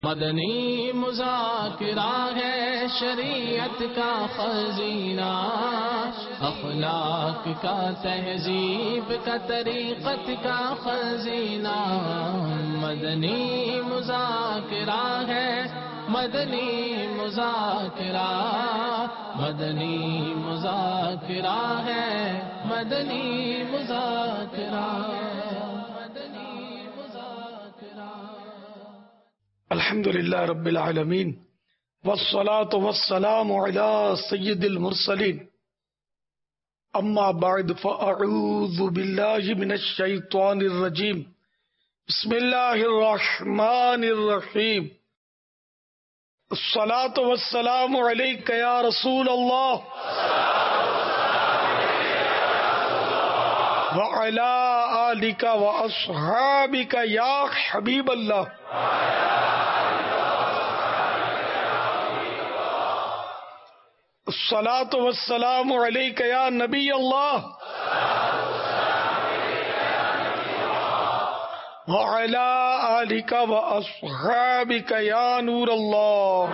مدنی مذاکرہ ہے شریعت کا خزینہ، اخلاق کا تہذیب کا طریقت کا خزینہ، مدنی مذاکرہ ہے، مدنی مذاکرہ، مدنی مذاکرہ ہے، مدنی مذاکرہ، مدنی مذاکرہ۔ الحمدللہ رب العالمین والصلاة والسلام علی سید المرسلین، اما بعد فاعوذ باللہ من الشیطان الرجیم، بسم اللہ الرحمن الرحیم۔ الصلاة والسلام علیک یا رسول اللہ وعلی آلک واصحابک یا حبیب اللہ۔ الصلاۃ والسلام علیک یا نبی اللہ وعلی آلک واصحابک یا نور اللہ۔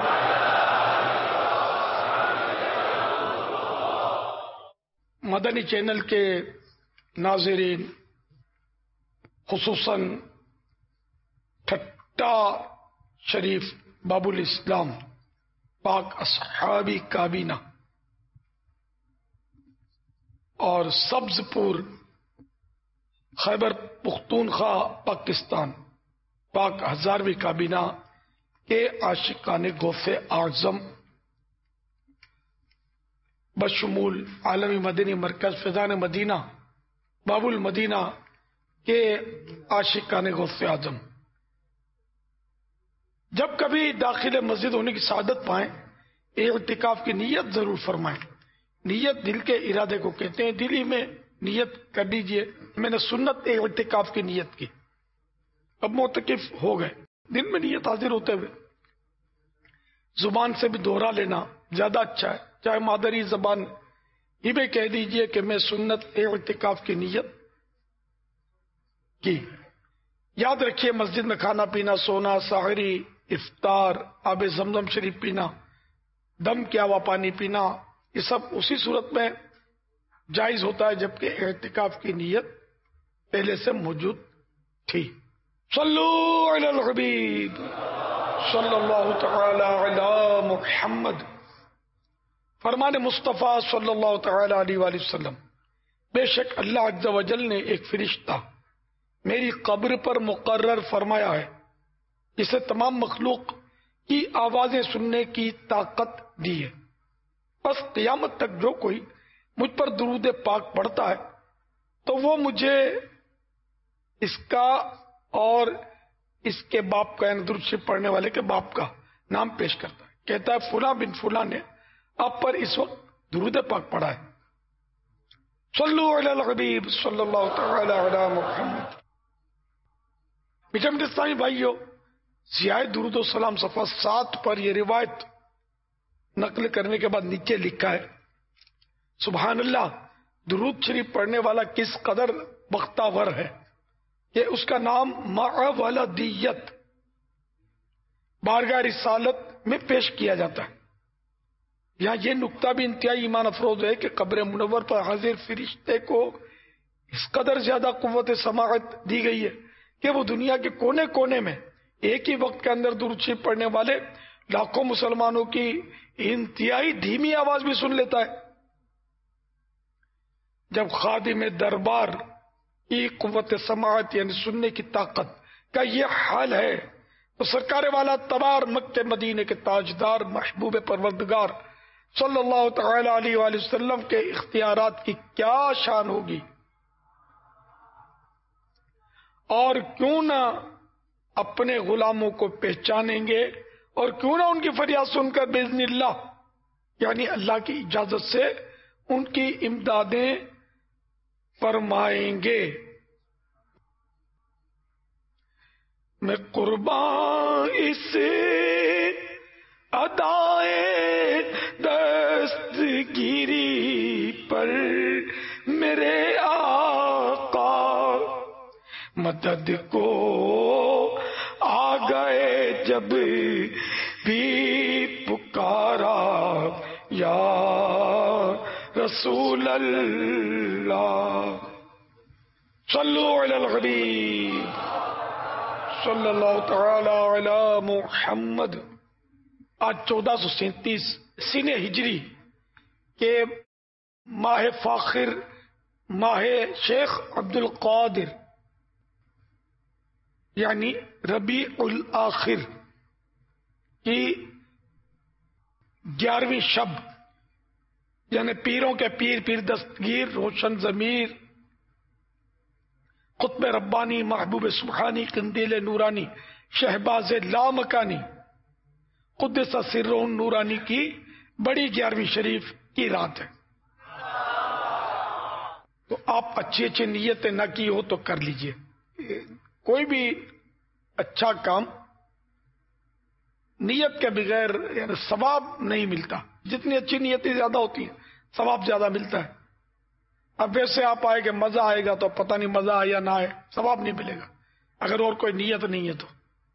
مدنی چینل کے ناظرین، خصوصاً ٹھٹا شریف باب الاسلام پاک اصحابی کابینہ اور سبز پور خیبر پختونخوا پاکستان پاک ہزارویں کابینہ کے عاشقان غوث اعظم بشمول عالمی مدنی مرکز فیضان مدینہ باب المدینہ کے عاشقان غوث اعظم جب کبھی داخل مسجد ہونے کی سعادت پائیں، اعتکاف کی نیت ضرور فرمائیں۔ نیت دل کے ارادے کو کہتے ہیں، دل ہی میں نیت کر لیجئے۔ میں نے سنت اعتکاف کی نیت کی، اب معتکف ہو گئے، دل میں نیت حاضر ہوتے ہوئے زبان سے بھی دوہرا لینا زیادہ اچھا ہے، چاہے مادری زبان ہی میں کہہ دیجئے کہ میں سنت اعتکاف کی نیت کی۔ یاد رکھیے، مسجد میں کھانا پینا، سونا، سحری، افطار، آب زمزم شریف پینا، دم کیا ہوا پانی پینا، یہ سب اسی صورت میں جائز ہوتا ہے جبکہ اعتکاف کی نیت پہلے سے موجود تھی۔ صلو علی الحبیب صلی اللہ تعالی علی محمد۔ فرمان مصطفیٰ صلی اللہ تعالی علیہ وآلہ وسلم، بے شک اللہ عز و جل نے ایک فرشتہ میری قبر پر مقرر فرمایا ہے، جسے تمام مخلوق کی آوازیں سننے کی طاقت دی ہے۔ بس قیامت تک جو کوئی مجھ پر درود پاک پڑھتا ہے تو وہ مجھے اس کا اور اس کے باپ کا، یعنی درود شریف پڑھنے والے کے باپ کا نام پیش کرتا ہے، کہتا ہے فلاں بن فلاں نے آپ پر اس وقت درود پاک پڑھا ہے۔ صلو علی الحبیب صلی اللہ تعالی علی محمد۔ میٹھے اسلامی بھائیو، سیاہ درود و سلام صفحہ 7 پر یہ روایت نقل کرنے کے بعد نیچے لکھا ہے، سبحان اللہ، درود شریف پڑھنے والا کس قدر بختاور ہے کہ اس کا نام مع ولدیت بارگاہ رسالت میں پیش کیا جاتا ہے۔ یہاں یہ نقطہ بھی انتہائی ایمان افروز ہے کہ قبر منور پر حاضر فرشتے کو اس قدر زیادہ قوت سماعت دی گئی ہے کہ وہ دنیا کے کونے کونے میں ایک ہی وقت کے اندر درود شریف پڑھنے والے لاکھوں مسلمانوں کی انتہائی دھیمی آواز بھی سن لیتا ہے۔ جب خادم دربار کی قوت سماعت یعنی سننے کی طاقت کا یہ حال ہے تو سرکار والا تبار مکہ مدینے کے تاجدار محبوب پروردگار صلی اللہ تعالی علیہ وآلہ وسلم کے اختیارات کی کیا شان ہوگی، اور کیوں نہ اپنے غلاموں کو پہچانیں گے، اور کیوں نہ ان کی فریاد سن کر باذن اللہ یعنی اللہ کی اجازت سے ان کی امدادیں فرمائیں گے۔ میں قربان اس ادائے دستگیری پر میرے آقا مدد کو آ گئے جب بھی پکارا یا رسول اللہ صلو علی الحبیب صلی اللہ تعالی علی محمد. آج 1437 سنہ ہجری کے ماہ فاخر، ماہ شیخ عبد القادر، یعنی ربیع الاخر کی 11ویں شب، یعنی پیروں کے پیر، پیر دستگیر، روشن ضمیر، قطب ربانی، محبوب سبحانی، قندیل نورانی، شہباز لامکانی، قدس سرہ نورانی کی بڑی 11ویں شریف کی رات ہے. تو آپ اچھی اچھی نیتیں نہ کی ہو تو کر لیجئے. کوئی بھی اچھا کام نیت کے بغیر یعنی ثواب نہیں ملتا. جتنی اچھی نیتیں زیادہ ہوتی ہیں ثواب زیادہ ملتا ہے. اب ویسے آپ آئے کہ مزہ آئے گا تو پتہ نہیں مزہ آیا نہ آئے، ثواب نہیں ملے گا اگر اور کوئی نیت نہیں ہے تو.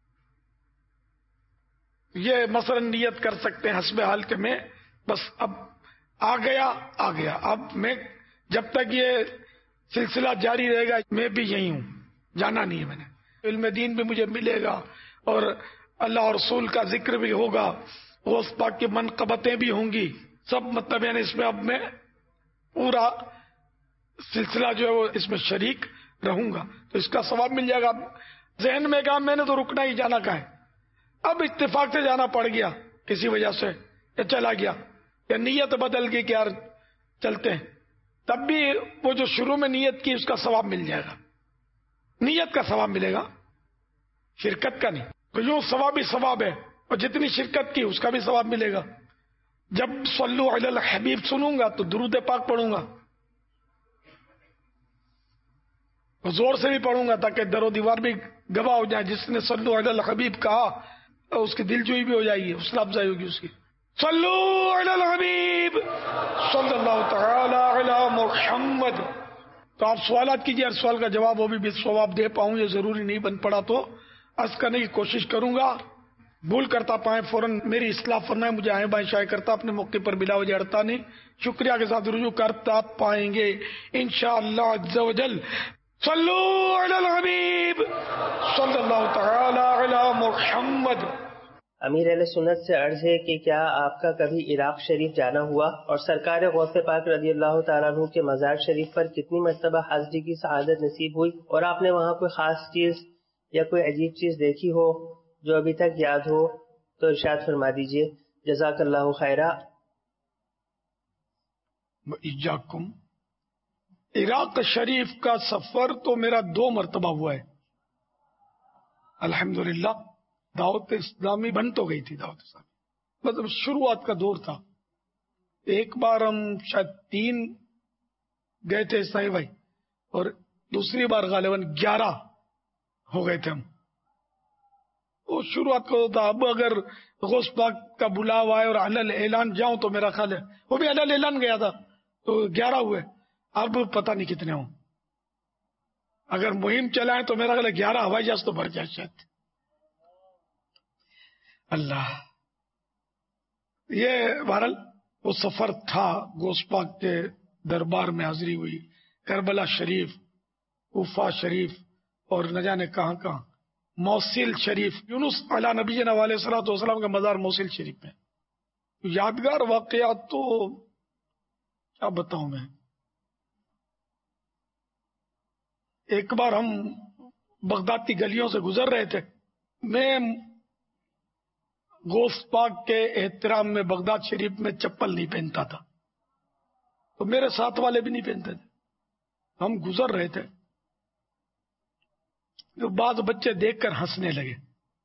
یہ مثلا نیت کر سکتے ہیں حسب حال کے میں بس اب آ گیا، اب میں جب تک یہ سلسلہ جاری رہے گا میں بھی یہی ہوں، جانا نہیں ہے میں نے. علم دین بھی مجھے ملے گا اور اللہ اور رسول کا ذکر بھی ہوگا، غوث پاک کی منقبتیں بھی ہوں گی، سب مطلب یعنی اس میں اب میں پورا سلسلہ جو ہے وہ اس میں شریک رہوں گا تو اس کا ثواب مل جائے گا. ذہن میں کہا میں نے تو رکنا ہی، جانا کا ہے، اب اتفاق سے جانا پڑ گیا کسی وجہ سے یا چلا گیا یا نیت بدل گئی کہ یار چلتے ہیں، تب بھی وہ جو شروع میں نیت کی اس کا ثواب مل جائے گا. نیت کا ثواب ملے گا، شرکت کا نہیں. تو یوں ثواب ہی ثواب ہے، اور جتنی شرکت کی اس کا بھی ثواب ملے گا. جب صلو علی الحبیب سنوں گا تو درود پاک پڑھوں گا، زور سے بھی پڑھوں گا تاکہ در و دیوار بھی گواہ ہو جائے. جس نے صلو علی الحبیب کہا اس کی دل جوئی بھی ہو جائے گی، حوصلہ افزائی ہوگی اس کی. صلو علی الحبیب صلی اللہ تعالی علی محمد. تو آپ سوالات کیجیے، ہر سوال کا جواب وہ بھی ثواب دے پاؤں، یہ ضروری نہیں بن پڑا تو عرض کرنے کی کوشش کروں گا. بھول کرتا پائیں فوراً میری اصلاح فرمائیں، مجھے آئیں بائیں شائع کرتا اپنے موقع پر بلا وجہ اڑتا نہیں. شکریہ کے ساتھ رجوع کرتا پائیں گے انشاءاللہ عز و جل. صلو علی الحبیب صلی اللہ تعالی علی محمد. امیر اہل سنت سے عرض ہے کہ کیا آپ کا کبھی عراق شریف جانا ہوا، اور سرکار غوث پاک رضی اللہ تعالیٰ عنہ کے مزار شریف پر کتنی مرتبہ حاضری کی سعادت نصیب ہوئی، اور آپ نے وہاں کوئی خاص چیز یا کوئی عجیب چیز دیکھی ہو جو ابھی تک یاد ہو تو ارشاد فرما دیجیے. جزاک اللہ خیرہ. ایاکم. عراق شریف کا سفر تو میرا 2 مرتبہ ہوا ہے الحمدللہ. دعوت اسلامی بن تو گئی تھی، دعوت اسلامی مطلب شروعات کا دور تھا. ایک بار ہم شاید 3 گئے تھے سائی بھائی، اور دوسری بار غالباً 11 ہو گئے تھے ہم. وہ شروعات کا ہوتا. اب اگر غوث پاک کا بلاوا ہے اور علل اعلان جاؤں تو میرا خیال ہے وہ بھی علل اعلان گیا تھا تو 11 ہوئے. اب پتہ نہیں کتنے ہوں. اگر مہم چلائیں تو میرا خیال ہے 11 ہوائی جہاز تو بھر جائے شاید. اللہ. یہ بہرحال وہ سفر تھا. غوث پاک کے دربار میں حاضری ہوئی، کربلا شریف، کوفہ شریف، اور نہ جانے کہاں کہاں. موصل شریف، یونس علی نبینا علیہ الصلوۃ والسلام کا مزار موصل شریف میں. یادگار واقعات تو کیا بتاؤں میں. ایک بار ہم بغداد کی گلیوں سے گزر رہے تھے، میں غوث پاک کے احترام میں بغداد شریف میں چپل نہیں پہنتا تھا تو میرے ساتھ والے بھی نہیں پہنتے تھے. ہم گزر رہے تھے تو بعض بچے دیکھ کر ہنسنے لگے.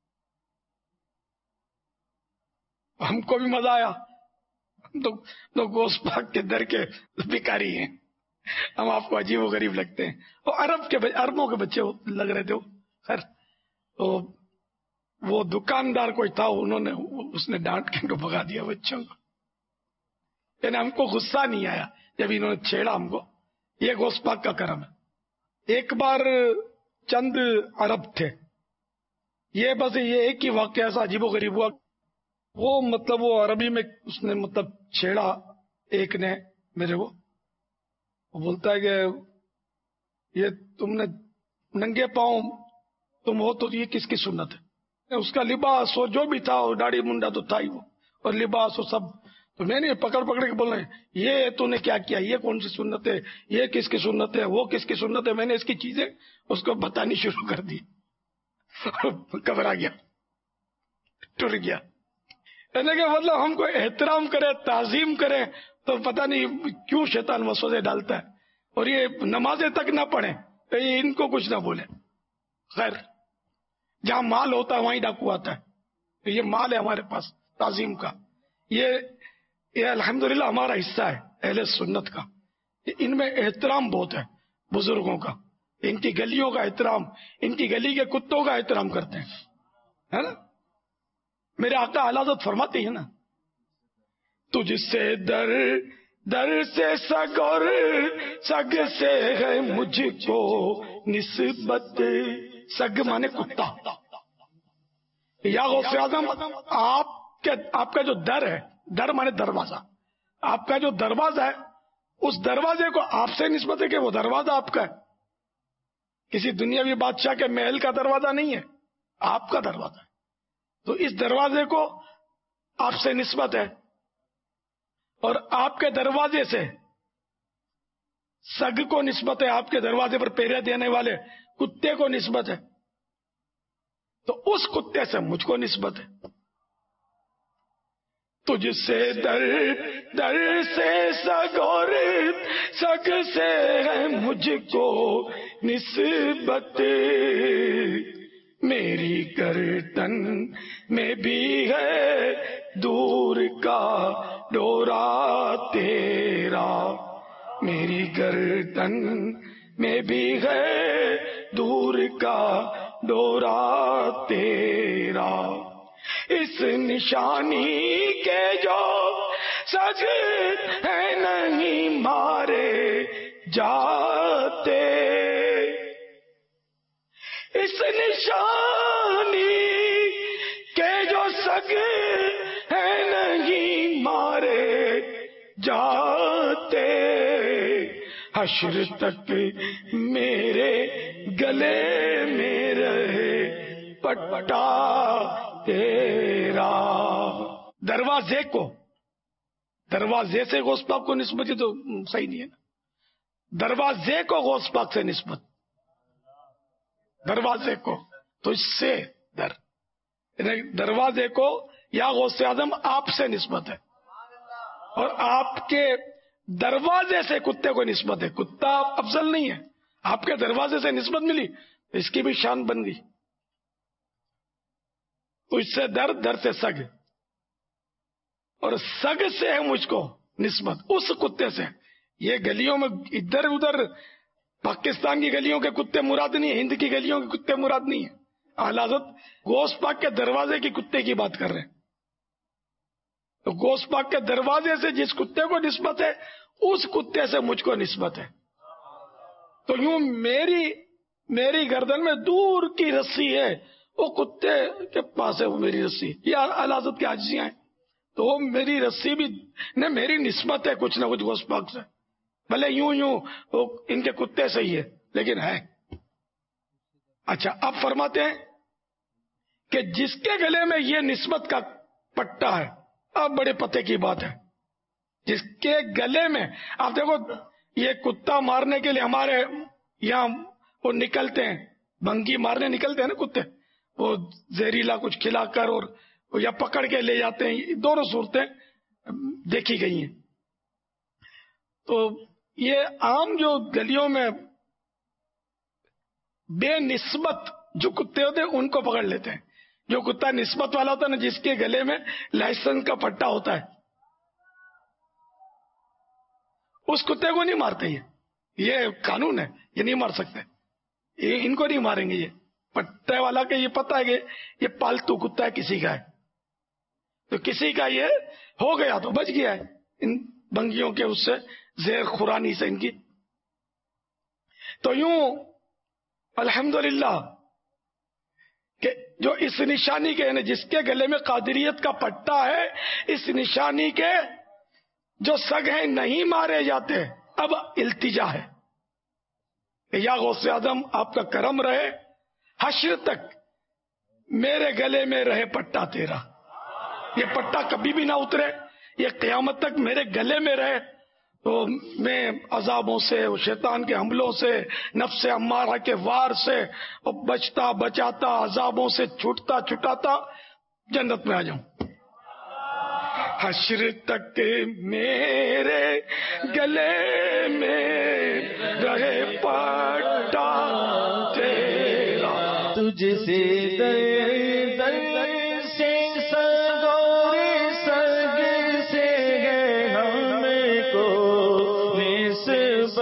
ہم کو بھی مزہ آیا. تو غوث پاک کے در کے بھکاری ہیں، ہم آپ کو عجیب و غریب لگتے ہیں. اور عربوں کے بچے لگ رہے تھے. خیر تو وہ دکاندار کوئی تھا، اس نے ڈانٹ کے بھگا دیا بچوں کو. یعنی ہم کو غصہ نہیں آیا جب انہوں نے چھیڑا ہم کو. یہ غوث پاک کا کرم ہے. ایک بار چند عرب تھے، یہ بس یہ ایک ہی واقعہ ایسا عجیب و غریب ہوا، وہ مطلب وہ عربی میں اس نے مطلب چھیڑا ایک نے میرے کو، وہ بولتا ہے کہ یہ تم نے ننگے پاؤں تم ہو تو یہ کس کی سنت ہے؟ اس کا لباس وہ جو بھی تھا، اور داڑھی منڈا تو تھا ہی وہ، اور لباس وہ سب، تو میں نے پکڑ کے بول رہے ہیں یہ تو نے کیا کیا، یہ کون سی سنت ہے، یہ کس کی سنت ہے، وہ کس کی سنت ہے، میں نے اس کی چیزیں اس کو بتانی شروع کر دی، گھبرا گیا، ٹر گیا۔ یعنی کہ مطلب ہم کو احترام کرے، تعظیم کرے، تو پتہ نہیں کیوں شیطان وسوسے ڈالتا ہے، اور یہ نمازیں تک نہ پڑھیں تو یہ ان کو کچھ نہ بولے۔ خیر، جہاں مال ہوتا ہے وہیں ڈاکو آتا ہے، تو یہ مال ہے ہمارے پاس تعظیم کا، یہ الحمدللہ ہمارا حصہ ہے اہل سنت کا، ان میں احترام بہت ہے بزرگوں کا، ان کی گلیوں کا احترام، ان کی گلی کے کتوں کا احترام کرتے ہیں، ہے نا؟ میرے آقا اعلی حضرت فرماتے ہیں نا، تجھ سے در در سے سگ اور سگ سے ہے مجھ کو نسبت، سگ مانے کتا، یا غوث اعظم آپ کا جو در ہے، در مانے دروازہ، آپ کا جو دروازہ ہے اس دروازے کو آپ سے نسبت ہے کہ وہ دروازہ آپ کا ہے، کسی دنیاوی بادشاہ کے محل کا دروازہ نہیں ہے، آپ کا دروازہ ہے، تو اس دروازے کو آپ سے نسبت ہے، اور آپ کے دروازے سے سگ کو نسبت ہے، آپ کے دروازے پر پہرے دینے والے کتے کو نسبت ہے، تو اس کتے سے مجھ کو نسبت ہے۔ تجھ سے در در سے سگ اور سگ سے ہے مجھ کو نسبت، میری گردن میں بھی ہے دور کا ڈورا تیرا، میری گردن میں بھی ہے دور کا ڈورا تیرا، اس نشانی کے جو سگ ہے نہیں مارے جاتے، اس نشانی کے جو سگ ہے نہیں مارے جاتے، حشر تک میرے گلے میں رہے پٹا تیرا۔ دروازے سے غوث پاک کو نسبت تو صحیح نہیں ہے نا، دروازے کو غوث پاک سے نسبت، دروازے کو، تو اس سے دروازے کو یا غوث اعظم آپ سے نسبت ہے، اور آپ کے دروازے سے کتے کو نسبت ہے، کتا افضل نہیں ہے، آپ کے دروازے سے نسبت ملی تو اس کی بھی شان بن گئی، تو اس سے در سے سگ، اور سگ سے ہے مجھ کو نسبت اس کتے سے۔ یہ گلیوں میں ادھر ادھر پاکستان کی گلیوں کے کتے مراد نہیں ہے، ہند کی گلیوں کے کتے مراد نہیں ہے، اعلی حضرت غوث پاک کے دروازے کی کتے کی بات کر رہے ہیں، تو غوث پاک کے دروازے سے جس کتے کو نسبت ہے اس کتے سے مجھ کو نسبت ہے، تو یوں میری گردن میں دور کی رسی ہے، وہ کتے کے پاس ہے وہ میری رسی، یہ اعلی حضرت کی عاجزیاں ہیں، تو وہ میری رسی بھی نہ میری نسبت ہے کچھ نہ کچھ غوث پاک سے، بھلے یوں وہ ان کے کتے سے ہی ہے لیکن ہے۔ اچھا، اب فرماتے ہیں کہ جس کے گلے میں یہ نسبت کا پٹا ہے، اب بڑے پتے کی بات ہے، جس کے گلے میں آپ دیکھو یہ کتا مارنے کے لیے ہمارے یہاں وہ نکلتے ہیں، بھنگی مارنے نکلتے ہیں نا کتے، وہ زہریلا کچھ کھلا کر اور یا پکڑ کے لے جاتے ہیں، دونوں صورتیں دیکھی گئی ہیں، تو یہ عام جو گلیوں میں بے نسبت جو کتے ہوتے ہیں ان کو پکڑ لیتے ہیں، جو کتا نسبت والا ہوتا ہے نا، جس کے گلے میں لائسنس کا پٹا ہوتا ہے، اس کتے کو نہیں مارتے، یہ قانون ہے، یہ نہیں مار سکتے، یہ ان کو نہیں ماریں گے، یہ پٹے والا کے یہ پتہ ہے کہ یہ پالتو کتا ہے کسی کا ہے، تو کسی کا یہ ہو گیا تو بچ گیا ہے ان بنگیوں کے اس سے زیر خورانی سے ان کی، تو یوں الحمدللہ کہ جو اس نشانی کے یعنی جس کے گلے میں قادریت کا پٹا ہے، اس نشانی کے جو سگ ہیں نہیں مارے جاتے. اب التجا ہے کہ یا غوث اعظم آپ کا کرم رہے، حشر تک میرے گلے میں رہے پٹا تیرا، یہ پٹا کبھی بھی نہ اترے، یہ قیامت تک میرے گلے میں رہے، تو میں عذابوں سے، شیطان کے حملوں سے، نفس امارہ کے وار سے بچتا بچاتا، عذابوں سے چھوٹتا چھٹاتا جنت میں آ جاؤں. حشر تک میرے گلے میں رہے پٹا تیرا، تجھ سے در در سے سگور سگ سے ہے ہم کو نسبت،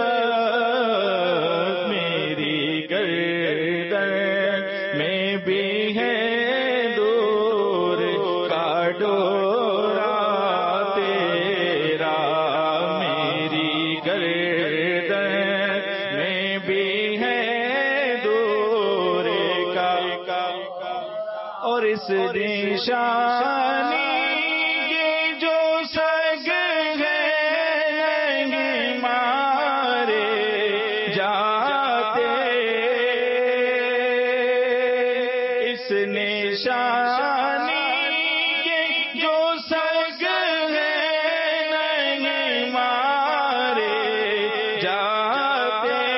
میری گردن میں بھی ہے دور کا ڈورا تیرا، میری گردن میں بھی ہے دور کا، اور اس نشانی یہ جو سگ ہے نہیں مارے جاتے، اس نشانی یہ جو سگ ہے نہیں مارے جاتے،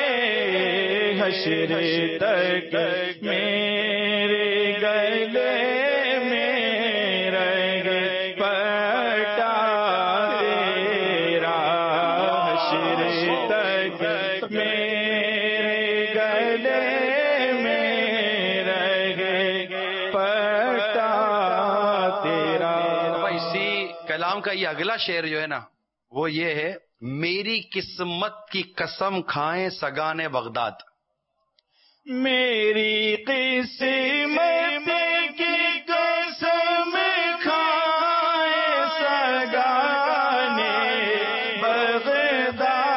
حشر تک میرے گلے میں رہے پٹا تیرا، حشر تک میرے گلے میں رہے پٹا تیرا. اسی کلام کا یہ اگلا شعر جو ہے نا وہ یہ ہے، میری قسمت کی قسم کھائیں سگانے بغداد، میری قسمت کی قسم کھائے سگانے بغداد،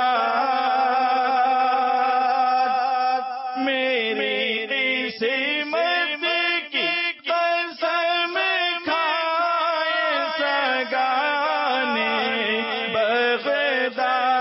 میری قسمت کی قسم کھائے سگانے بغداد،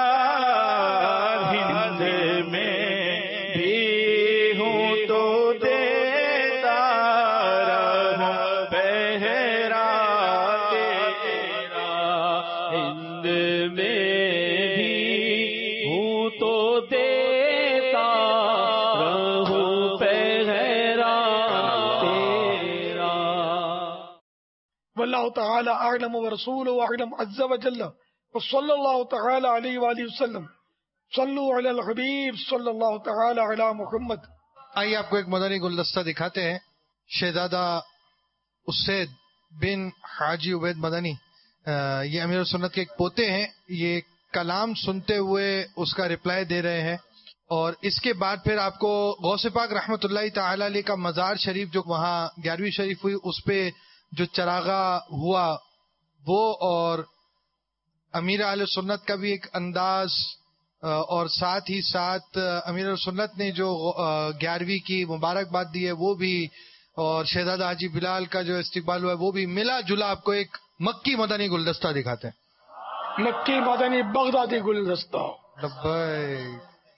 ہند میں بھی ہوں تو دیتا رہوں پہرا تیرا، ہند میں بھی ہوں تو دیتا رہوں پہرا تیرا. واللہ تعالی اعلم ورسولہ اعلم عز وجل، وصلی اللہ تعالی علیہ وآلہ وسلم. صلو علی الحبیب صلی اللہ تعالی علی محمد. آئیے آپ کو ایک مدنی گلدستہ دکھاتے ہیں. شہزادہ اسید بن حاجی عبید مدنی، یہ امیر السنت کے ایک پوتے ہیں، یہ کلام سنتے ہوئے اس کا رپلائی دے رہے ہیں، اور اس کے بعد پھر آپ کو غوث پاک رحمۃ اللہ تعالی علیہ کا مزار شریف جو وہاں 11ویں شریف ہوئی اس پہ جو چراغا ہوا وہ، اور امیر اہل سنت کا بھی ایک انداز، اور ساتھ ہی ساتھ امیر سنت نے جو 11ویں کی مبارکباد دی ہے وہ بھی، اور شہزادہ حاجی بلال کا جو استقبال ہوا ہے وہ بھی، ملا جلا آپ کو ایک مکی مدنی گلدستہ دکھاتے ہیں. مکی مدنی بغدادی گلدستہ. لبیک.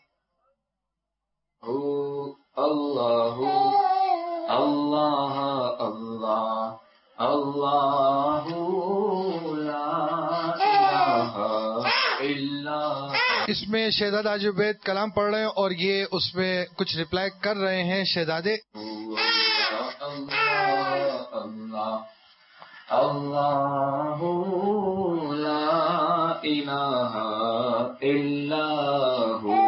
اللہ اللہ اللہ اللہ لا الہ الا. اس میں شہزادہ حاجی عبید کلام پڑھ رہے ہیں اور یہ اس میں کچھ رپلائی کر رہے ہیں شہزادے. اللہ لا الہ الا هو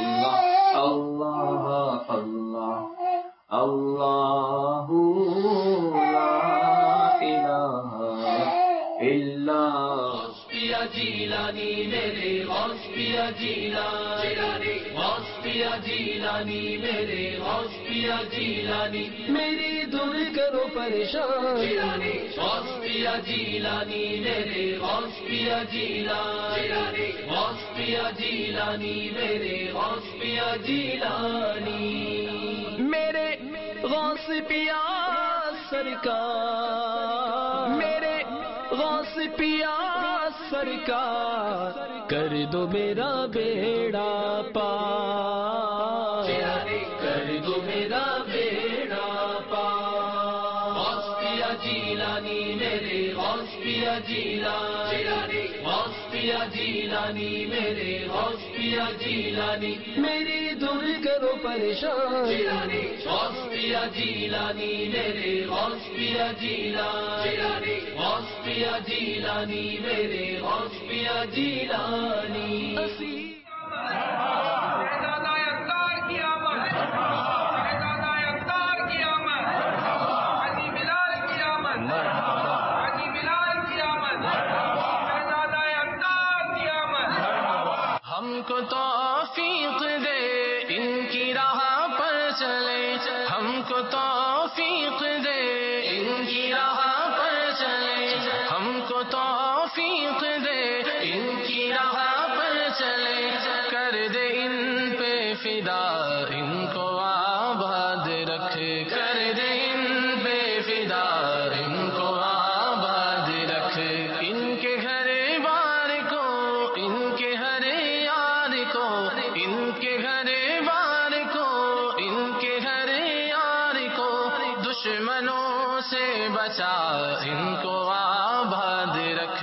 اللہ اللہ اللہ لا الہ الا. پیا جیلانی میرے غوث پیا جیلانی غوث پیا جیلانی میرے غوث پیا جیلانی میری دور کرو پریشان جیلانی غوث پیا جیلانی میرے غوث پیا جیلانی غوث پیا جیلانی میرے غوث پیا جیلانی میرے غوث غوث پیا سرکار، میرے غوث پیا سرکار، کر دو میرا بیڑا پار، کر دو میرا بیڑا پار۔ غوث پیا جیلانی میرے غوث پیا جیلانی، غوث پیا جیلانی میرے غوث پیا جیلانی، میری دور کرو پریشان، غوث پیا جیلانی میرے غوث پیا جیلانی، غوث پیا جیلانی میرے غوث پیا جیلانی۔ ہم کو توفیق دے ان کی راہ پر چلے، ہم کو توفیق دے ان کی راہ پر چلے، ہم کو توفیق دے ان کی راہ پر چلے، کر دے ان پہ فدا ان کو آباد رکھ، کر دے ان پہ فدا ان کو آباد رکھ، ان کے گھر بار کو، ان کے ہر یار کو، ان کے گھر بار کو، ان کے گھر یار کو، دشمنوں سے بچا ان کو آباد رکھ۔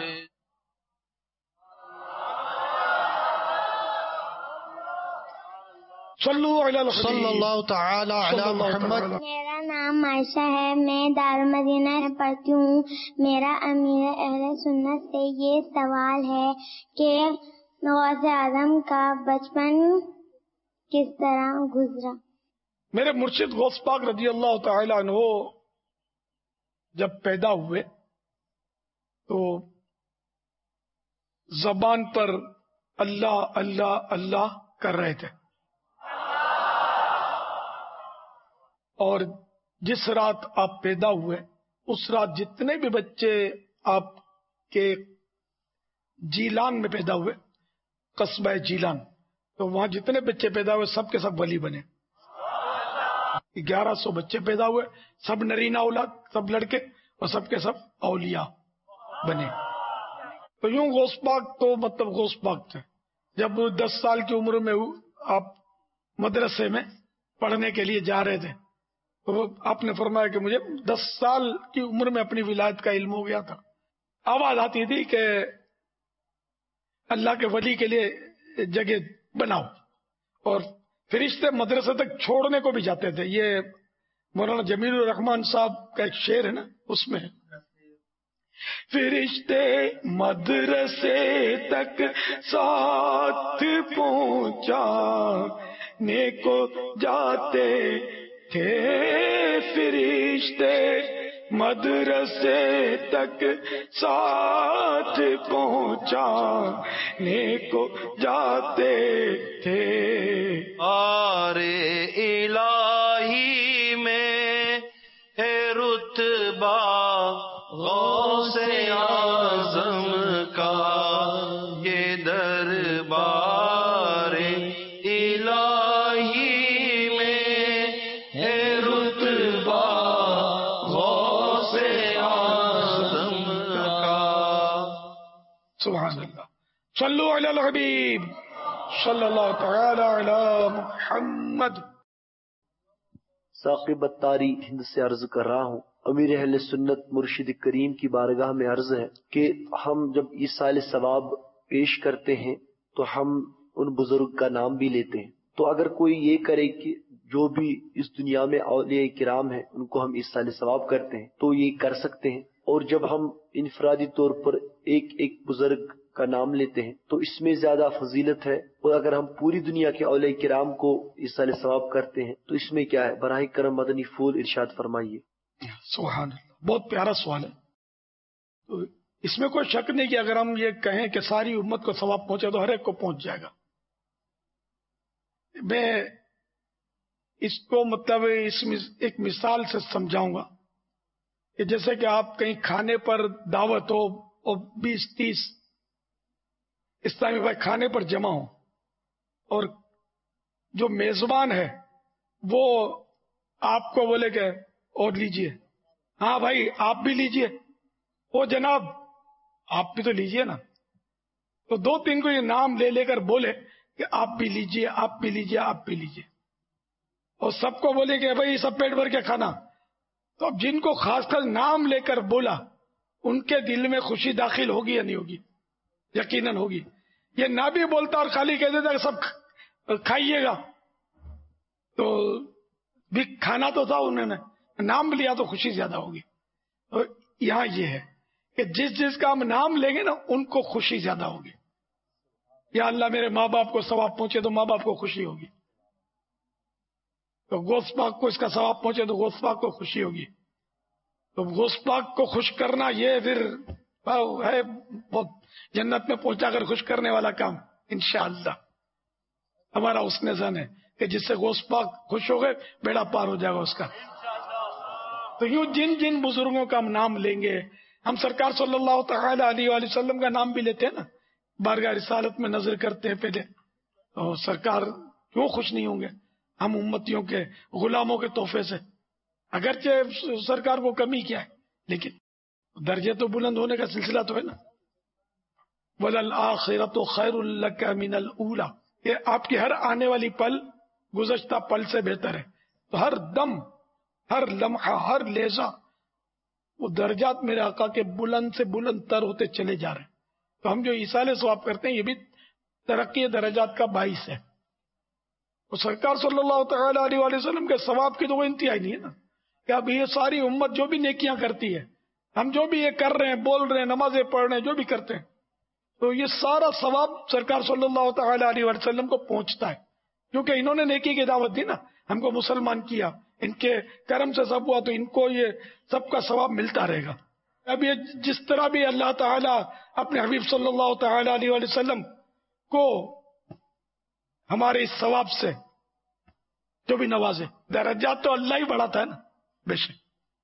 صلو علی الحبیب صلی اللہ تعالی علی محمد۔ میرا نام عائشہ ہے، میں دارالمدینہ میں پڑھتی ہوں۔ میرا امیر اہل سنت سے یہ سوال ہے کہ غوث اعظم کا بچپن کس طرح گزرا؟ میرے مرشد غوث پاک رضی اللہ تعالی عنہ جب پیدا ہوئے تو زبان پر اللہ اللہ اللہ کر رہے تھے، اور جس رات آپ پیدا ہوئے اس رات جتنے بھی بچے آپ کے جیلان میں پیدا ہوئے، قصبہ جیلان، تو وہاں جتنے بچے پیدا ہوئے سب کے سب ولی بنے۔ 1100 بچے پیدا ہوئے، سب نرینہ اولاد، سب لڑکے، اور سب کے سب اولیاء بنے۔ تو یوں غوث پاک تو مطلب غوث پاک تھے۔ جب 10 سال کی عمر میں آپ مدرسے میں پڑھنے کے لیے جا رہے تھے تو آپ نے فرمایا کہ مجھے 10 سال کی عمر میں اپنی ولایت کا علم ہو گیا تھا۔ آواز آتی تھی کہ اللہ کے ولی کے لیے جگہ بناؤ، اور فرشتے مدرسے تک چھوڑنے کو بھی جاتے تھے۔ یہ مولانا جمیل الرحمان صاحب کا ایک شعر ہے نا، اس میں ہے فرشتے مدرسے تک ساتھ پہنچانے کو جاتے تھے، فرشتے مدرسے تک ساتھ پہنچانے کو جاتے تھے۔ آرے الہی میں ہے رتبہ غوث اعظم کا، یہ دربار الہی میں ہے رتبہ غوث اعظم کا۔ سبحان اللہ۔ صلو علی الحبیب صلی اللہ تعالی علی محمد۔ ثاقب اتاری ہند سے عرض کر رہا ہوں، امیر اہل سنت مرشد کریم کی بارگاہ میں عرض ہے کہ ہم جب ایصال ثواب پیش کرتے ہیں تو ہم ان بزرگ کا نام بھی لیتے ہیں۔ تو اگر کوئی یہ کرے کہ جو بھی اس دنیا میں اولیاء کرام ہیں ان کو ہم ایصال ثواب کرتے ہیں تو یہ کر سکتے ہیں، اور جب ہم انفرادی طور پر ایک ایک بزرگ کا نام لیتے ہیں تو اس میں زیادہ فضیلت ہے، اور اگر ہم پوری دنیا کے اولیاء کرام کو ایصال ثواب کرتے ہیں تو اس میں کیا ہے؟ براہ کرم مدنی پھول ارشاد فرمائیے۔ سبحان اللہ، بہت پیارا سوال ہے۔ تو اس میں کوئی شک نہیں کہ اگر ہم یہ کہیں کہ ساری امت کو ثواب پہنچے تو ہر ایک کو پہنچ جائے گا۔ میں اس کو مطلب ایک مثال سے سمجھاؤں گا کہ جیسے کہ آپ کہیں کھانے پر دعوت ہو اور 20-30 اسلامی بھائی کھانے پر جمع ہو، اور جو میزبان ہے وہ آپ کو بولے کہ اور لیجئے. ہاں بھائی آپ بھی لیجئے. او جناب آپ بھی تو لیجئے نا. تو 2-3 کو یہ نام لے لے کر بولے کہ آپ بھی لیجئے, آپ بھی لیجئے, آپ بھی لیجئے, اور سب کو بولے کہ بھائی سب پیٹ بھر کے کھانا. تو اب جن کو خاص کر نام لے کر بولا ان کے دل میں خوشی داخل ہوگی یا نہیں ہوگی؟ یقیناً ہوگی. یہ نہ بھی بولتا اور خالی کہہ دیتا کہ سب کھائیے گا, تو بھی کھانا تو تھا, انہوں نے نام لیا تو خوشی زیادہ ہوگی. تو یہاں یہ ہے کہ جس کا ہم نام لیں گے نا ان کو خوشی زیادہ ہوگی. یا اللہ میرے ماں باپ کو ثواب پہنچے تو ماں باپ کو خوشی ہوگی. تو غوث پاک کو اس کا ثواب پہنچے تو غوث پاک کو خوشی ہوگی. تو غوث پاک کو خوش کرنا یہ پھر ہے بہت جنت میں پہنچا کر خوش کرنے والا کام. انشاءاللہ ہمارا اس نے زن ہے کہ جس سے غوث پاک خوش ہو گئے بیڑا پار ہو جائے گا اس کا. تو یوں جن جن بزرگوں کا ہم نام لیں گے, ہم سرکار صلی اللہ تعالی علیہ وآلہ وسلم کا نام بھی لیتے ہیں نا, بارگاہ رسالت میں نظر کرتے ہیں پہلے, تو سرکار کیوں خوش نہیں ہوں گے ہم امتیوں کے غلاموں کے تحفے سے؟ اگرچہ سرکار کو کمی کیا ہے لیکن درجے تو بلند ہونے کا سلسلہ تو ہے نا. وَلَلْآخِرَةُ خَيْرٌ لَكَ مِنَ الْأُولَى, یہ آپ کی ہر آنے والی پل گزشتہ پل سے بہتر ہے. تو ہر دم, ہر لمحہ, ہر لہجہ وہ درجات میرے آقا کے بلند سے بلند تر ہوتے چلے جا رہے ہیں. تو ہم جو ایصال ثواب کرتے ہیں یہ بھی ترقی درجات کا باعث ہے. اور سرکار صلی اللہ تعالی علیہ وآلہ وسلم کے ثواب کی تو کوئی انتہا نہیں ہے نا, کہ اب یہ ساری امت جو بھی نیکیاں کرتی ہے, ہم جو بھی یہ کر رہے ہیں, بول رہے ہیں, نمازیں پڑھ رہے ہیں, جو بھی کرتے ہیں, تو یہ سارا ثواب سرکار صلی اللہ تعالی علیہ وآلہ وسلم کو پہنچتا ہے, کیونکہ انہوں نے نیکی کی دعوت دی نا, ہم کو مسلمان کیا, ان کے کرم سے سب ہوا, تو ان کو یہ سب کا ثواب ملتا رہے گا. اب یہ جس طرح بھی اللہ تعالی اپنے حبیب صلی اللہ تعالی علیہ وآلہ وسلم کو ہمارے اس ثواب سے جو بھی نوازے, درجات تو اللہ ہی بڑھاتا ہے نا بے شک.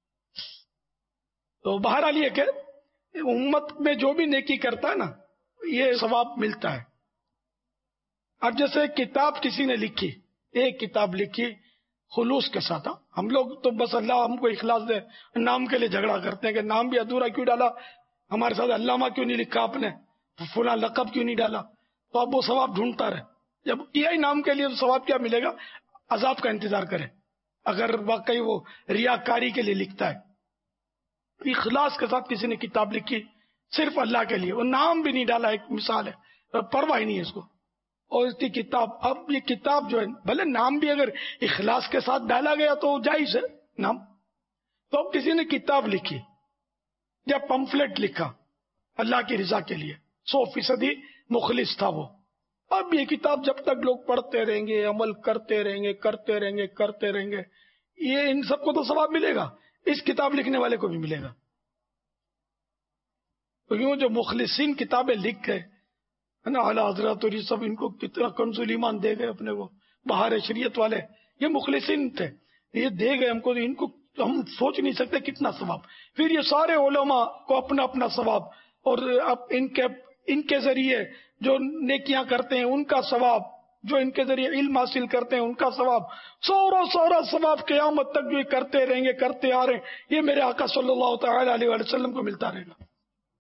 تو بہرحال یہ کہ امت میں جو بھی نیکی کرتا ہے نا یہ ثواب ملتا ہے. اب جیسے کتاب کسی نے لکھی, ایک کتاب لکھی خلوص کے ساتھ, ہم لوگ تو بس اللہ ہم کو اخلاص دے نام کے لیے جھگڑا کرتے ہیں کہ نام بھی ادھورا کیوں ڈالا, ہمارے ساتھ علامہ کیوں نہیں لکھا آپ نے, فلاں لقب کیوں نہیں ڈالا. تو اب وہ ثواب ڈھونڈتا رہے. جب کیا ہی نام کے لیے تو ثواب کیا ملے گا؟ عذاب کا انتظار کرے اگر واقعی وہ ریاکاری کے لیے لکھتا ہے. اخلاص کے ساتھ کسی نے کتاب لکھی صرف اللہ کے لیے, وہ نام بھی نہیں ڈالا, ایک مثال ہے, پرواہ ہی نہیں ہے اس کو, اور اس کی کتاب. اب یہ کتاب جو ہے بھلے نام بھی اگر اخلاص کے ساتھ ڈالا گیا تو جائز ہے نام. تو اب کسی نے کتاب لکھی یا پمفلٹ لکھا اللہ کی رضا کے لیے, 100% مخلص تھا وہ. اب یہ کتاب جب تک لوگ پڑھتے رہیں گے, عمل کرتے رہیں گے, کرتے رہیں گے, یہ ان سب کو تو ثواب ملے گا, اس کتاب لکھنے والے کو بھی ملے گا. تو یوں جو مخلصین کتابیں لکھ گئے ہے نا, اعلیٰ حضرات اور یہ سب, ان کو کتنا کنز ایمان دے گئے اپنے کو, بہار شریعت والے, یہ مخلصین تھے, یہ دے گئے ہم کو, ان کو ہم سوچ نہیں سکتے کتنا ثواب. پھر یہ سارے علماء کو اپنا اپنا ثواب, اور اب ان کے ذریعے جو نیکیاں کرتے ہیں ان کا ثواب, جو ان کے ذریعے علم حاصل کرتے ہیں ان کا ثواب, سورا ثواب قیامت تک جو یہ کرتے رہیں گے, کرتے آ رہے ہیں, یہ میرے آقا صلی اللہ تعالی علیہ وآلہ وسلم کو ملتا رہے گا.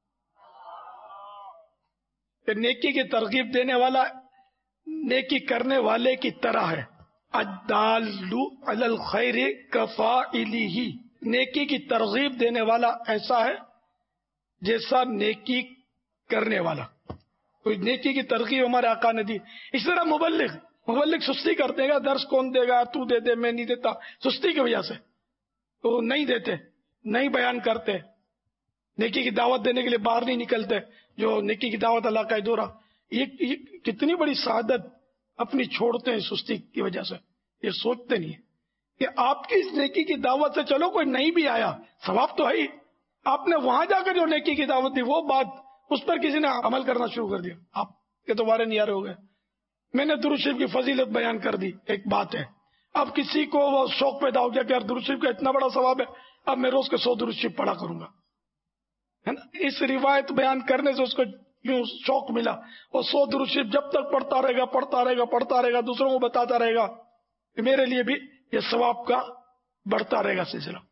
کہ نیکی کی ترغیب دینے والا نیکی کرنے والے کی طرح ہے. الدال علی الخیر کفاعلہ, نیکی کی ترغیب دینے والا ایسا ہے جیسا نیکی کرنے والا. کوئی نیکی کی ترغیب ہمارے آقا نے دی. اس طرح مبلغ سستی کرتے گا, درس کون دے گا, تو دے دے, میں نہیں دیتا, سستی کی وجہ سے تو نہیں دیتے, نہیں بیان کرتے, نیکی کی دعوت دینے کے لیے باہر نہیں نکلتے. جو نیکی کی دعوت اللہ کا دورہ, یہ کتنی بڑی سعادت اپنی چھوڑتے ہیں سستی کی وجہ سے. یہ سوچتے نہیں کہ آپ کی اس نیکی کی دعوت سے چلو کوئی نہیں بھی آیا ثواب تو ہے ہی, آپ نے وہاں جا کر جو نیکی کی دعوت دی وہ بات اس پر کسی نے عمل کرنا شروع کر دیا, آپ کے دوبارے نہیں آ رہے ہو گئے. میں نے درود شریف کی فضیلت بیان کر دی, ایک بات ہے. اب کسی کو وہ شوق پیدا ہو گیا کہ یار درود شریف کا اتنا بڑا ثواب ہے, اب میں روز کے 100 درود شریف پڑھا کروں گا, ہے نا. اس روایت بیان کرنے سے اس کو یوں شوق ملا, اور 100 درود شریف جب تک پڑھتا رہے گا, دوسروں کو بتاتا رہے گا کہ میرے لیے بھی یہ ثواب کا بڑھتا رہے گا سلسلہ.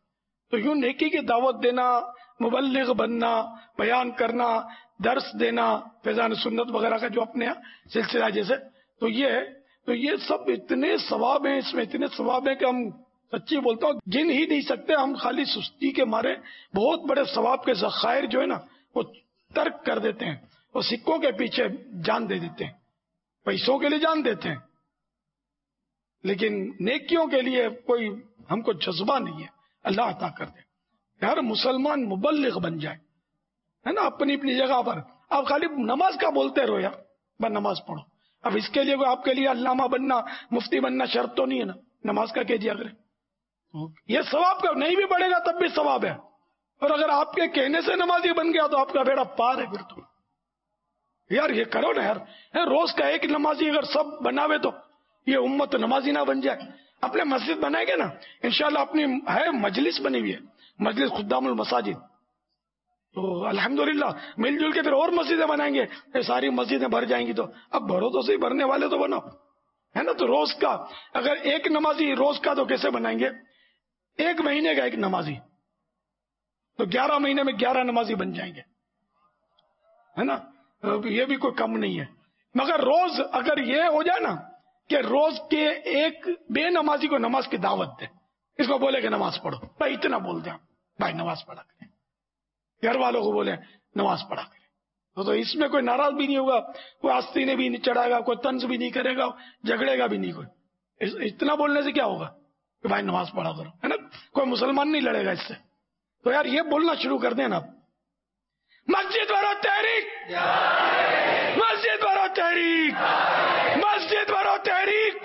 تو یوں نیکی کی دعوت دینا، مبلغ بننا، بیان کرنا، درس دینا، فیضان سنت وغیرہ کا جو اپنے سلسلہ جیسے، تو یہ سب اتنے ثواب ہیں، اس میں اتنے ثواب ہیں کہ ہم سچی بولتا ہوں گن ہی نہیں سکتے. ہم خالی سستی کے مارے بہت بڑے ثواب کے ذخائر جو ہے نا وہ ترک کر دیتے ہیں، وہ سکوں کے پیچھے جان دے دیتے ہیں، پیسوں کے لیے جان دیتے ہیں، لیکن نیکیوں کے لیے کوئی ہم کو جذبہ نہیں ہے. اللہ عطا کر دے ہر مسلمان مبلغ بن جائے، ہے نا، اپنی اپنی جگہ پر. آپ خالی نماز کا بولتے رہو یا بس نماز پڑھو. اب اس کے لیے آپ کے لیے علامہ بننا، مفتی بننا شرط تو نہیں ہے نا، نماز کا کیجیے. اگر یہ ثواب کا نہیں بھی پڑے گا تب بھی ثواب ہے، اور اگر آپ کے کہنے سے نمازی بن گیا تو آپ کا بیڑا پار ہے. پھر تو یار یہ کرو نا یار، روز کا ایک نمازی اگر سب بناوے تو یہ امت نمازی نہ بن جائے. اپنے مسجد بنائیں گے نا انشاءاللہ، اپنی ہے مجلس بنی ہوئی ہے، مجلس خدام المساجد، تو الحمدللہ مل جل کے پھر اور مسجدیں بنائیں گے، یہ ساری مسجدیں بھر جائیں گی. تو اب بھرو تو صحیح، بھرنے والے تو بنو، ہے نا. تو روز کا اگر ایک نمازی روز کا تو کیسے بنائیں گے؟ ایک مہینے کا ایک نمازی تو 11 مہینے میں 11 نمازی بن جائیں گے، ہے نا. یہ بھی کوئی کم نہیں ہے. مگر روز اگر یہ ہو جائے نا کہ روز کے ایک بے نمازی کو نماز کی دعوت دے، اس کو بولے کہ نماز پڑھو، بھائی اتنا بول دیں بھائی نماز پڑھا کریں، گھر والوں کو بولے نماز پڑھا کریں، تو اس میں کوئی ناراض بھی نہیں ہوگا، کوئی آستینے بھی نہیں چڑھائے گا، کوئی طنز بھی نہیں کرے گا، جھگڑے گا بھی نہیں کوئی. اتنا بولنے سے کیا ہوگا کہ بھائی نماز پڑھا کرو، ہے نا. کوئی مسلمان نہیں لڑے گا اس سے. تو یار یہ بولنا شروع کر دیں نا، مسجد برو تحریک، مسجد برو تحریک، مسجد برو تحریک،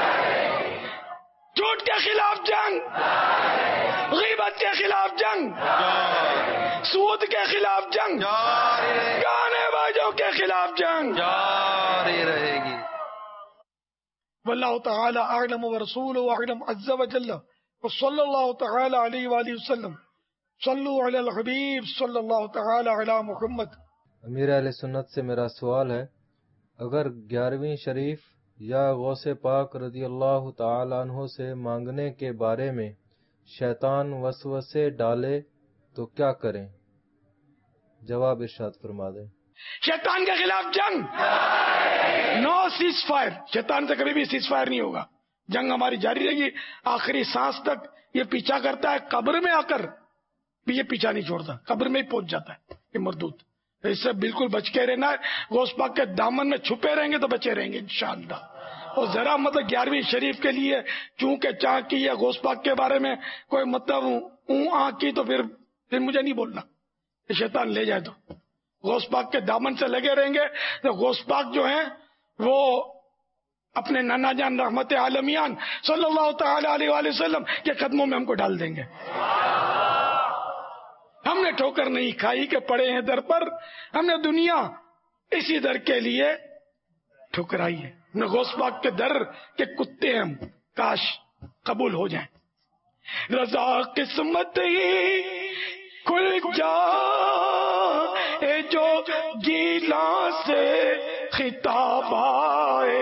جھوٹ کے خلاف جنگ، غیبت کے خلاف جنگ، سود کے خلاف جنگ، گانے بازوں کے خلاف جنگ جاری رہے گی. واللہ تعالی اعلم ورسولہ اعلم عز وجل، وصلی اللہ تعالی علیہ وآلہ وسلم. صلو علی الحبیب صلی اللہ تعالی علی محمد. امیر اہل سنت سے میرا سوال ہے، اگر 11ویں شریف یا غوث پاک رضی اللہ تعالی عنہ سے مانگنے کے بارے میں شیطان وسوسے ڈالے تو کیا کریں؟ جواب ارشاد فرما دیں. شیطان کے خلاف جنگ، نو سیز فائر. شیطان سے کبھی بھی سیز فائر نہیں ہوگا، جنگ ہماری جاری رہے گی آخری سانس تک. یہ پیچھا کرتا ہے، قبر میں آ کر بھی یہ پیچھا نہیں چھوڑتا، قبر میں ہی پہنچ جاتا ہے یہ مردود. اس سے بالکل بچ کے رہنا ہے. غوث پاک کے دامن میں چھپے رہیں گے تو بچے رہیں گے انشاءاللہ. اور ذرا مطلب 11ویں شریف کے لیے چونکہ چاہ کی یا غوث پاک کے بارے میں کوئی مطلب کی تو پھر مجھے نہیں بولنا، یہ شیطان لے جائے. تو غوث پاک کے دامن سے لگے رہیں گے تو غوث پاک جو ہیں وہ اپنے نانا جان رحمت عالمیان صلی اللہ تعالی علیہ وآلہ وسلم کے قدموں میں ہم کو ڈال دیں گے. ہم نے ٹھوکر نہیں کھائی کہ پڑے ہیں در پر، ہم نے دنیا اسی در کے لیے ٹھکرائی ہے. ہم نے غوث پاک کے در کے کتے ہم، کاش قبول ہو جائیں. رضا قسمت ہی کھل جا اے جو گیلا سے خطاب آئے،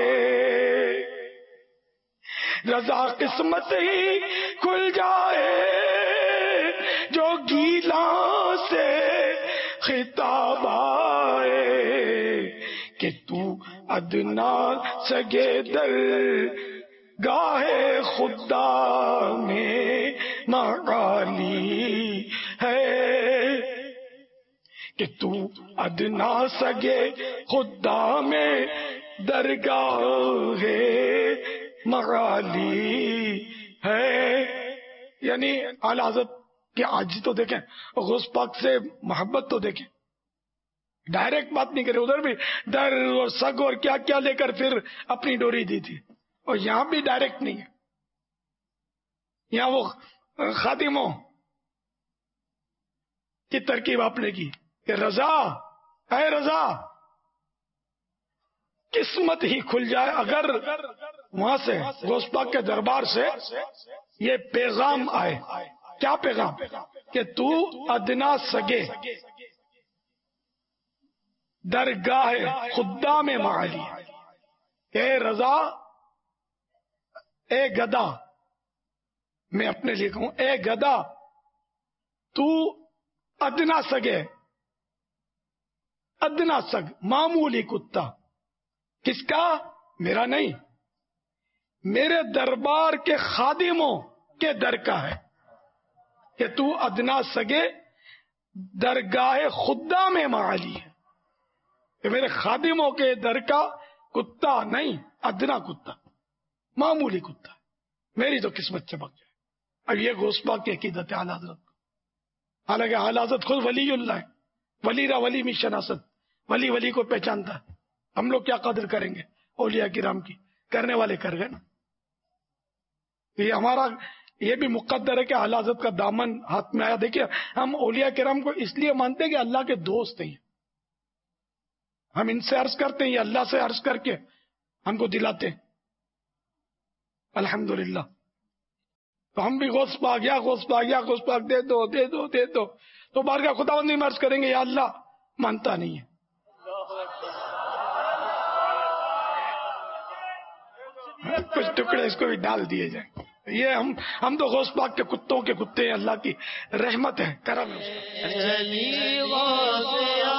رضا قسمت ہی کھل جائے جو گیلا سے خطاب آئے، کہ تو ادنا سگے در گاہ خدا میں معالی ہے، کہ تو ادنا سگے خدا میں درگاہ معالی ہے. یعنی اعلی حضرت کہ آج تو دیکھیں، غوث پاک سے محبت تو دیکھیں، ڈائریکٹ بات نہیں کرے، ادھر بھی در اور سگ اور کیا کیا لے کر پھر اپنی ڈوری دی تھی، اور یہاں بھی ڈائریکٹ نہیں ہے. یہاں وہ خادموں کی ترکیب آپ نے کی کہ رضا، اے رضا قسمت ہی کھل جائے. اگر وہاں سے غوث پاک کے دربار سے یہ پیغام آئے، کیا پیغام؟ کہ تو ادنا سگے درگاہ خدا میں معالی، اے رضا، اے گدا، میں اپنے لیے کہوں اے گدا، تو ادنا سگ ہے، ادنا سگ، معمولی کتا. کس کا؟ میرا نہیں، میرے دربار کے خادموں کے در کا ہے کہ تو ادنا سگے درگاہ خدا میں معالی ہے، کہ میرے خادموں کے در کا کتا نہیں، ادنا کتا، معمولی کتا. میری تو قسمت چمک جائے. اب یہ غوث پاک کی عقیدت ہے اعلی حضرت کو. حالانکہ اعلی حضرت خود ولی اللہ ہے، ولی را ولی می شناست، ولی ولی کو پہچانتا ہے. ہم لوگ کیا قدر کریں گے اولیاء کرام کی؟ کرنے والے کر گئے نا. یہ ہمارا یہ بھی مقدر ہے کہ اعلی حضرت کا دامن ہاتھ میں آیا. دیکھیے ہم اولیاء کرام کو اس لیے مانتے ہیں کہ اللہ کے دوست ہیں. ہم ان سے عرض کرتے ہیں، یہ اللہ سے عرض کر کے ہم کو دلاتے ہیں. الحمدللہ. تو ہم بھی غوث پاک یا غوث پاک یا غوث پاک دے دو دے دو دے دو. تو بارگاہ خداوندی میں عرض کریں گے یا اللہ مانتا نہیں ہے. کچھ ٹکڑے اس کو بھی ڈال دیے جائیں. یہ ہم تو غوث پاک کے کتوں کے کتے ہیں. اللہ کی رحمت ہے، کرم ہے اس کا.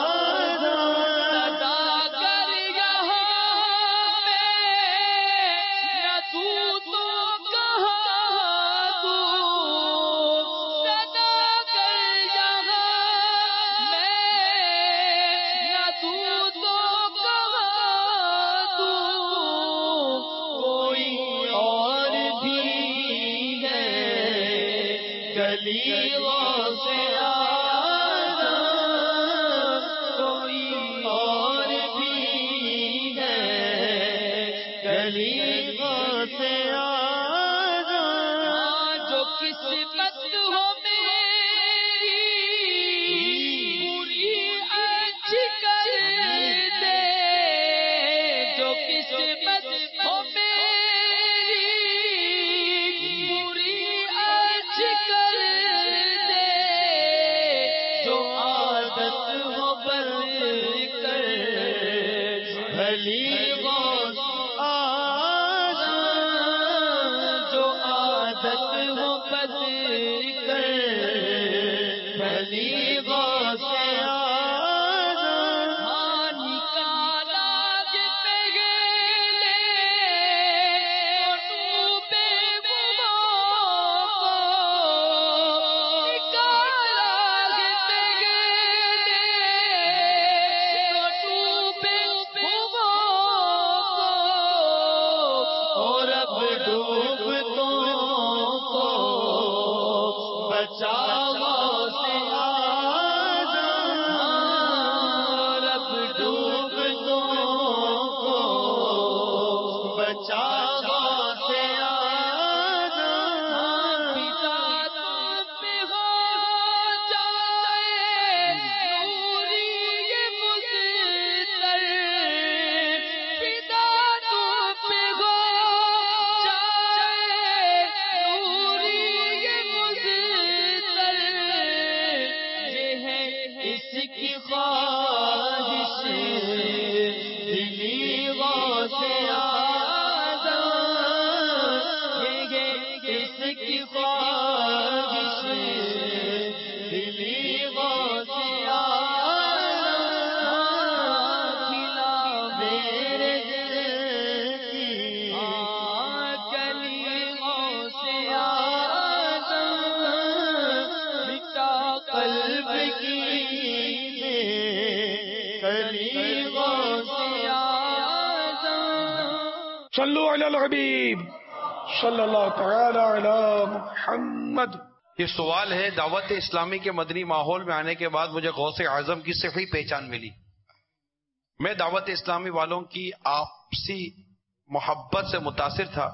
صلو علی الحبیب صلی اللہ تعالی علی محمد. یہ سوال ہے، دعوت اسلامی کے مدنی ماحول میں آنے کے بعد مجھے غوث اعظم کی صحیح پہچان ملی. میں دعوت اسلامی والوں کی آپسی محبت سے متاثر تھا.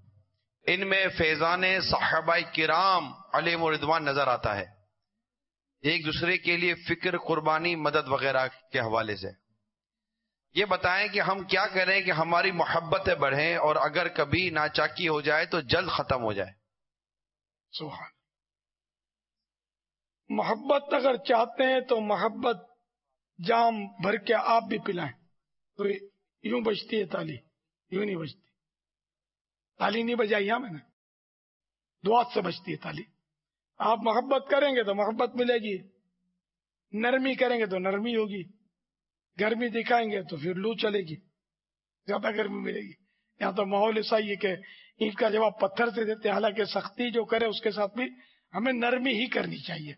ان میں فیضان صحابہ کرام علیہم رضوان نظر آتا ہے، ایک دوسرے کے لیے فکر، قربانی، مدد وغیرہ کے حوالے سے. یہ بتائیں کہ ہم کیا کریں کہ ہماری محبتیں بڑھیں اور اگر کبھی ناچاکی ہو جائے تو جلد ختم ہو جائے. سبحان. محبت اگر چاہتے ہیں تو محبت جام بھر کے آپ بھی پلائیں تو یوں بجتی ہے تالی، یوں نہیں بجتی. تالی نہیں بجائی میں نے، دعا سے بجتی ہے تالی. آپ محبت کریں گے تو محبت ملے گی، نرمی کریں گے تو نرمی ہوگی، گرمی دکھائیں گے تو پھر لو چلے گی، زیادہ گرمی ملے گی۔ یہاں تو ماحول ایسا ہی ہے کہ اینٹ کا جواب پتھر سے دیتے، حالانکہ سختی جو کرے اس کے ساتھ بھی ہمیں نرمی ہی کرنی چاہیے۔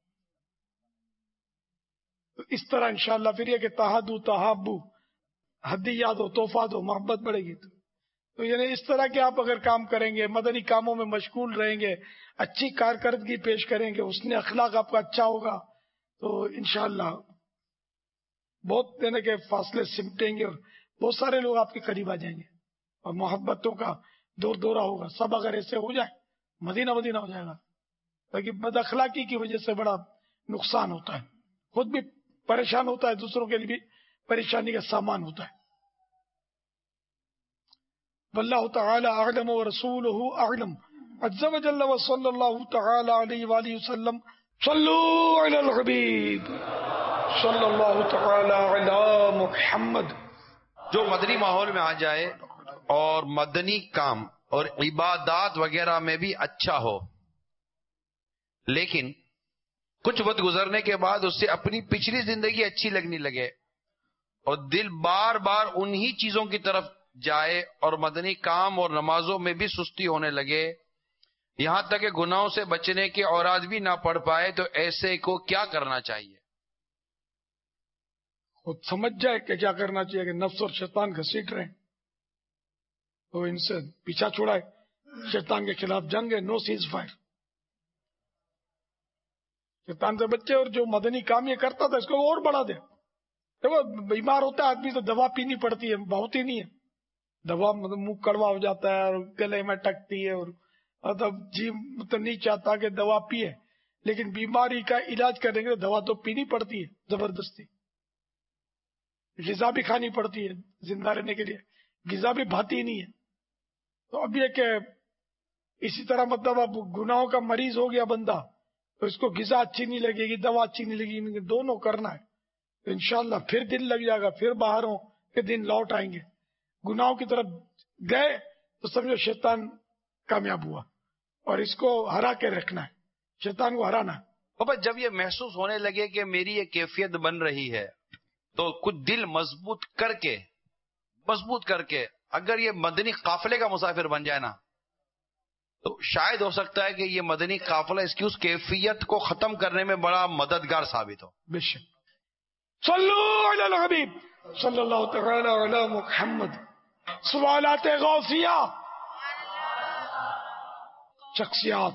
تو اس طرح انشاءاللہ پھر یہ کہ تہادو تحابو، ہدیات دو، تحفہ دو، محبت بڑھے گی۔ تو یعنی اس طرح کے آپ اگر کام کریں گے، مدنی کاموں میں مشغول رہیں گے، اچھی کارکردگی پیش کریں گے، اس نے اخلاق آپ کا اچھا ہوگا، تو انشاءاللہ بہت دینے کے فاصلے سمٹیں گے اور بہت سارے لوگ آپ کے قریب آ جائیں گے اور محبتوں کا دور دورہ ہوگا۔ سب اگر ایسے ہو جائے مدینہ مدینہ ہو جائے گا، تاکہ بد اخلاقی کی وجہ سے بڑا نقصان ہوتا ہے، خود بھی پریشان ہوتا ہے، دوسروں کے لیے بھی پریشانی کا سامان ہوتا ہے۔ واللہ تعالی اعلم ورسولہ اعلم عز وجل وصلی اللہ تعالی علیہ وآلہ وسلم۔ صلو علی الحبیب صلی اللہ تعالی علی محمد۔ جو مدنی ماحول میں آ جائے اور مدنی کام اور عبادات وغیرہ میں بھی اچھا ہو، لیکن کچھ وقت گزرنے کے بعد اس سے اپنی پچھلی زندگی اچھی لگنے لگے اور دل بار بار انہی چیزوں کی طرف جائے اور مدنی کام اور نمازوں میں بھی سستی ہونے لگے، یہاں تک کہ گناہوں سے بچنے کے اوراد بھی نہ پڑھ پائے، تو ایسے کو کیا کرنا چاہیے؟ خود سمجھ جائے کہ کیا کرنا چاہیے، کہ نفس اور شیطان گھسیٹ رہے ہیں تو ان سے پیچھا چھوڑائے، شیطان کے خلاف جنگ ہے، نو سیز فائر، شیطان سے بچے۔ اور جو مدنی کام یہ کرتا تھا اس کو اور بڑھا دے۔ دیکھو بیمار ہوتا ہے آدمی تو دوا پینی پڑتی ہے، بہت ہی نہیں ہے دوا، مطلب منہ کڑوا ہو جاتا ہے اور گلے میں ٹکتی ہے اور مطلب جی مطلب نہیں چاہتا کہ دوا پیے، لیکن بیماری کا علاج کرنے کے لیے دوا تو پینی پڑتی ہے زبردستی، غذا بھی کھانی پڑتی ہے زندہ رہنے کے لیے، غذا بھی بھاتی نہیں ہے۔ تو اب یہ کہ اسی طرح مطلب اب گناہوں کا مریض ہو گیا بندہ تو اس کو غذا اچھی نہیں لگے گی، دوا اچھی نہیں لگے گی، دونوں کرنا ہے تو انشاءاللہ پھر دل لگ جائے گا، پھر باہروں کے دن لوٹ آئیں گے۔ گناہوں کی طرف گئے تو سمجھو شیطان کامیاب ہوا، اور اس کو ہرا کے رکھنا ہے، شیطان کو ہرانا ہے۔ بابا جب یہ محسوس ہونے لگے کہ میری یہ کیفیت بن رہی ہے تو کچھ دل مضبوط کر کے اگر یہ مدنی قافلے کا مسافر بن جائے نا، تو شاید ہو سکتا ہے کہ یہ مدنی قافلہ اس کی اس کیفیت کو ختم کرنے میں بڑا مددگار ثابت ہو۔ بے شک۔ صلو علی الحبیب صلی اللہ تعالی علی محمد۔ سوالات غوثیہ، شخصیات،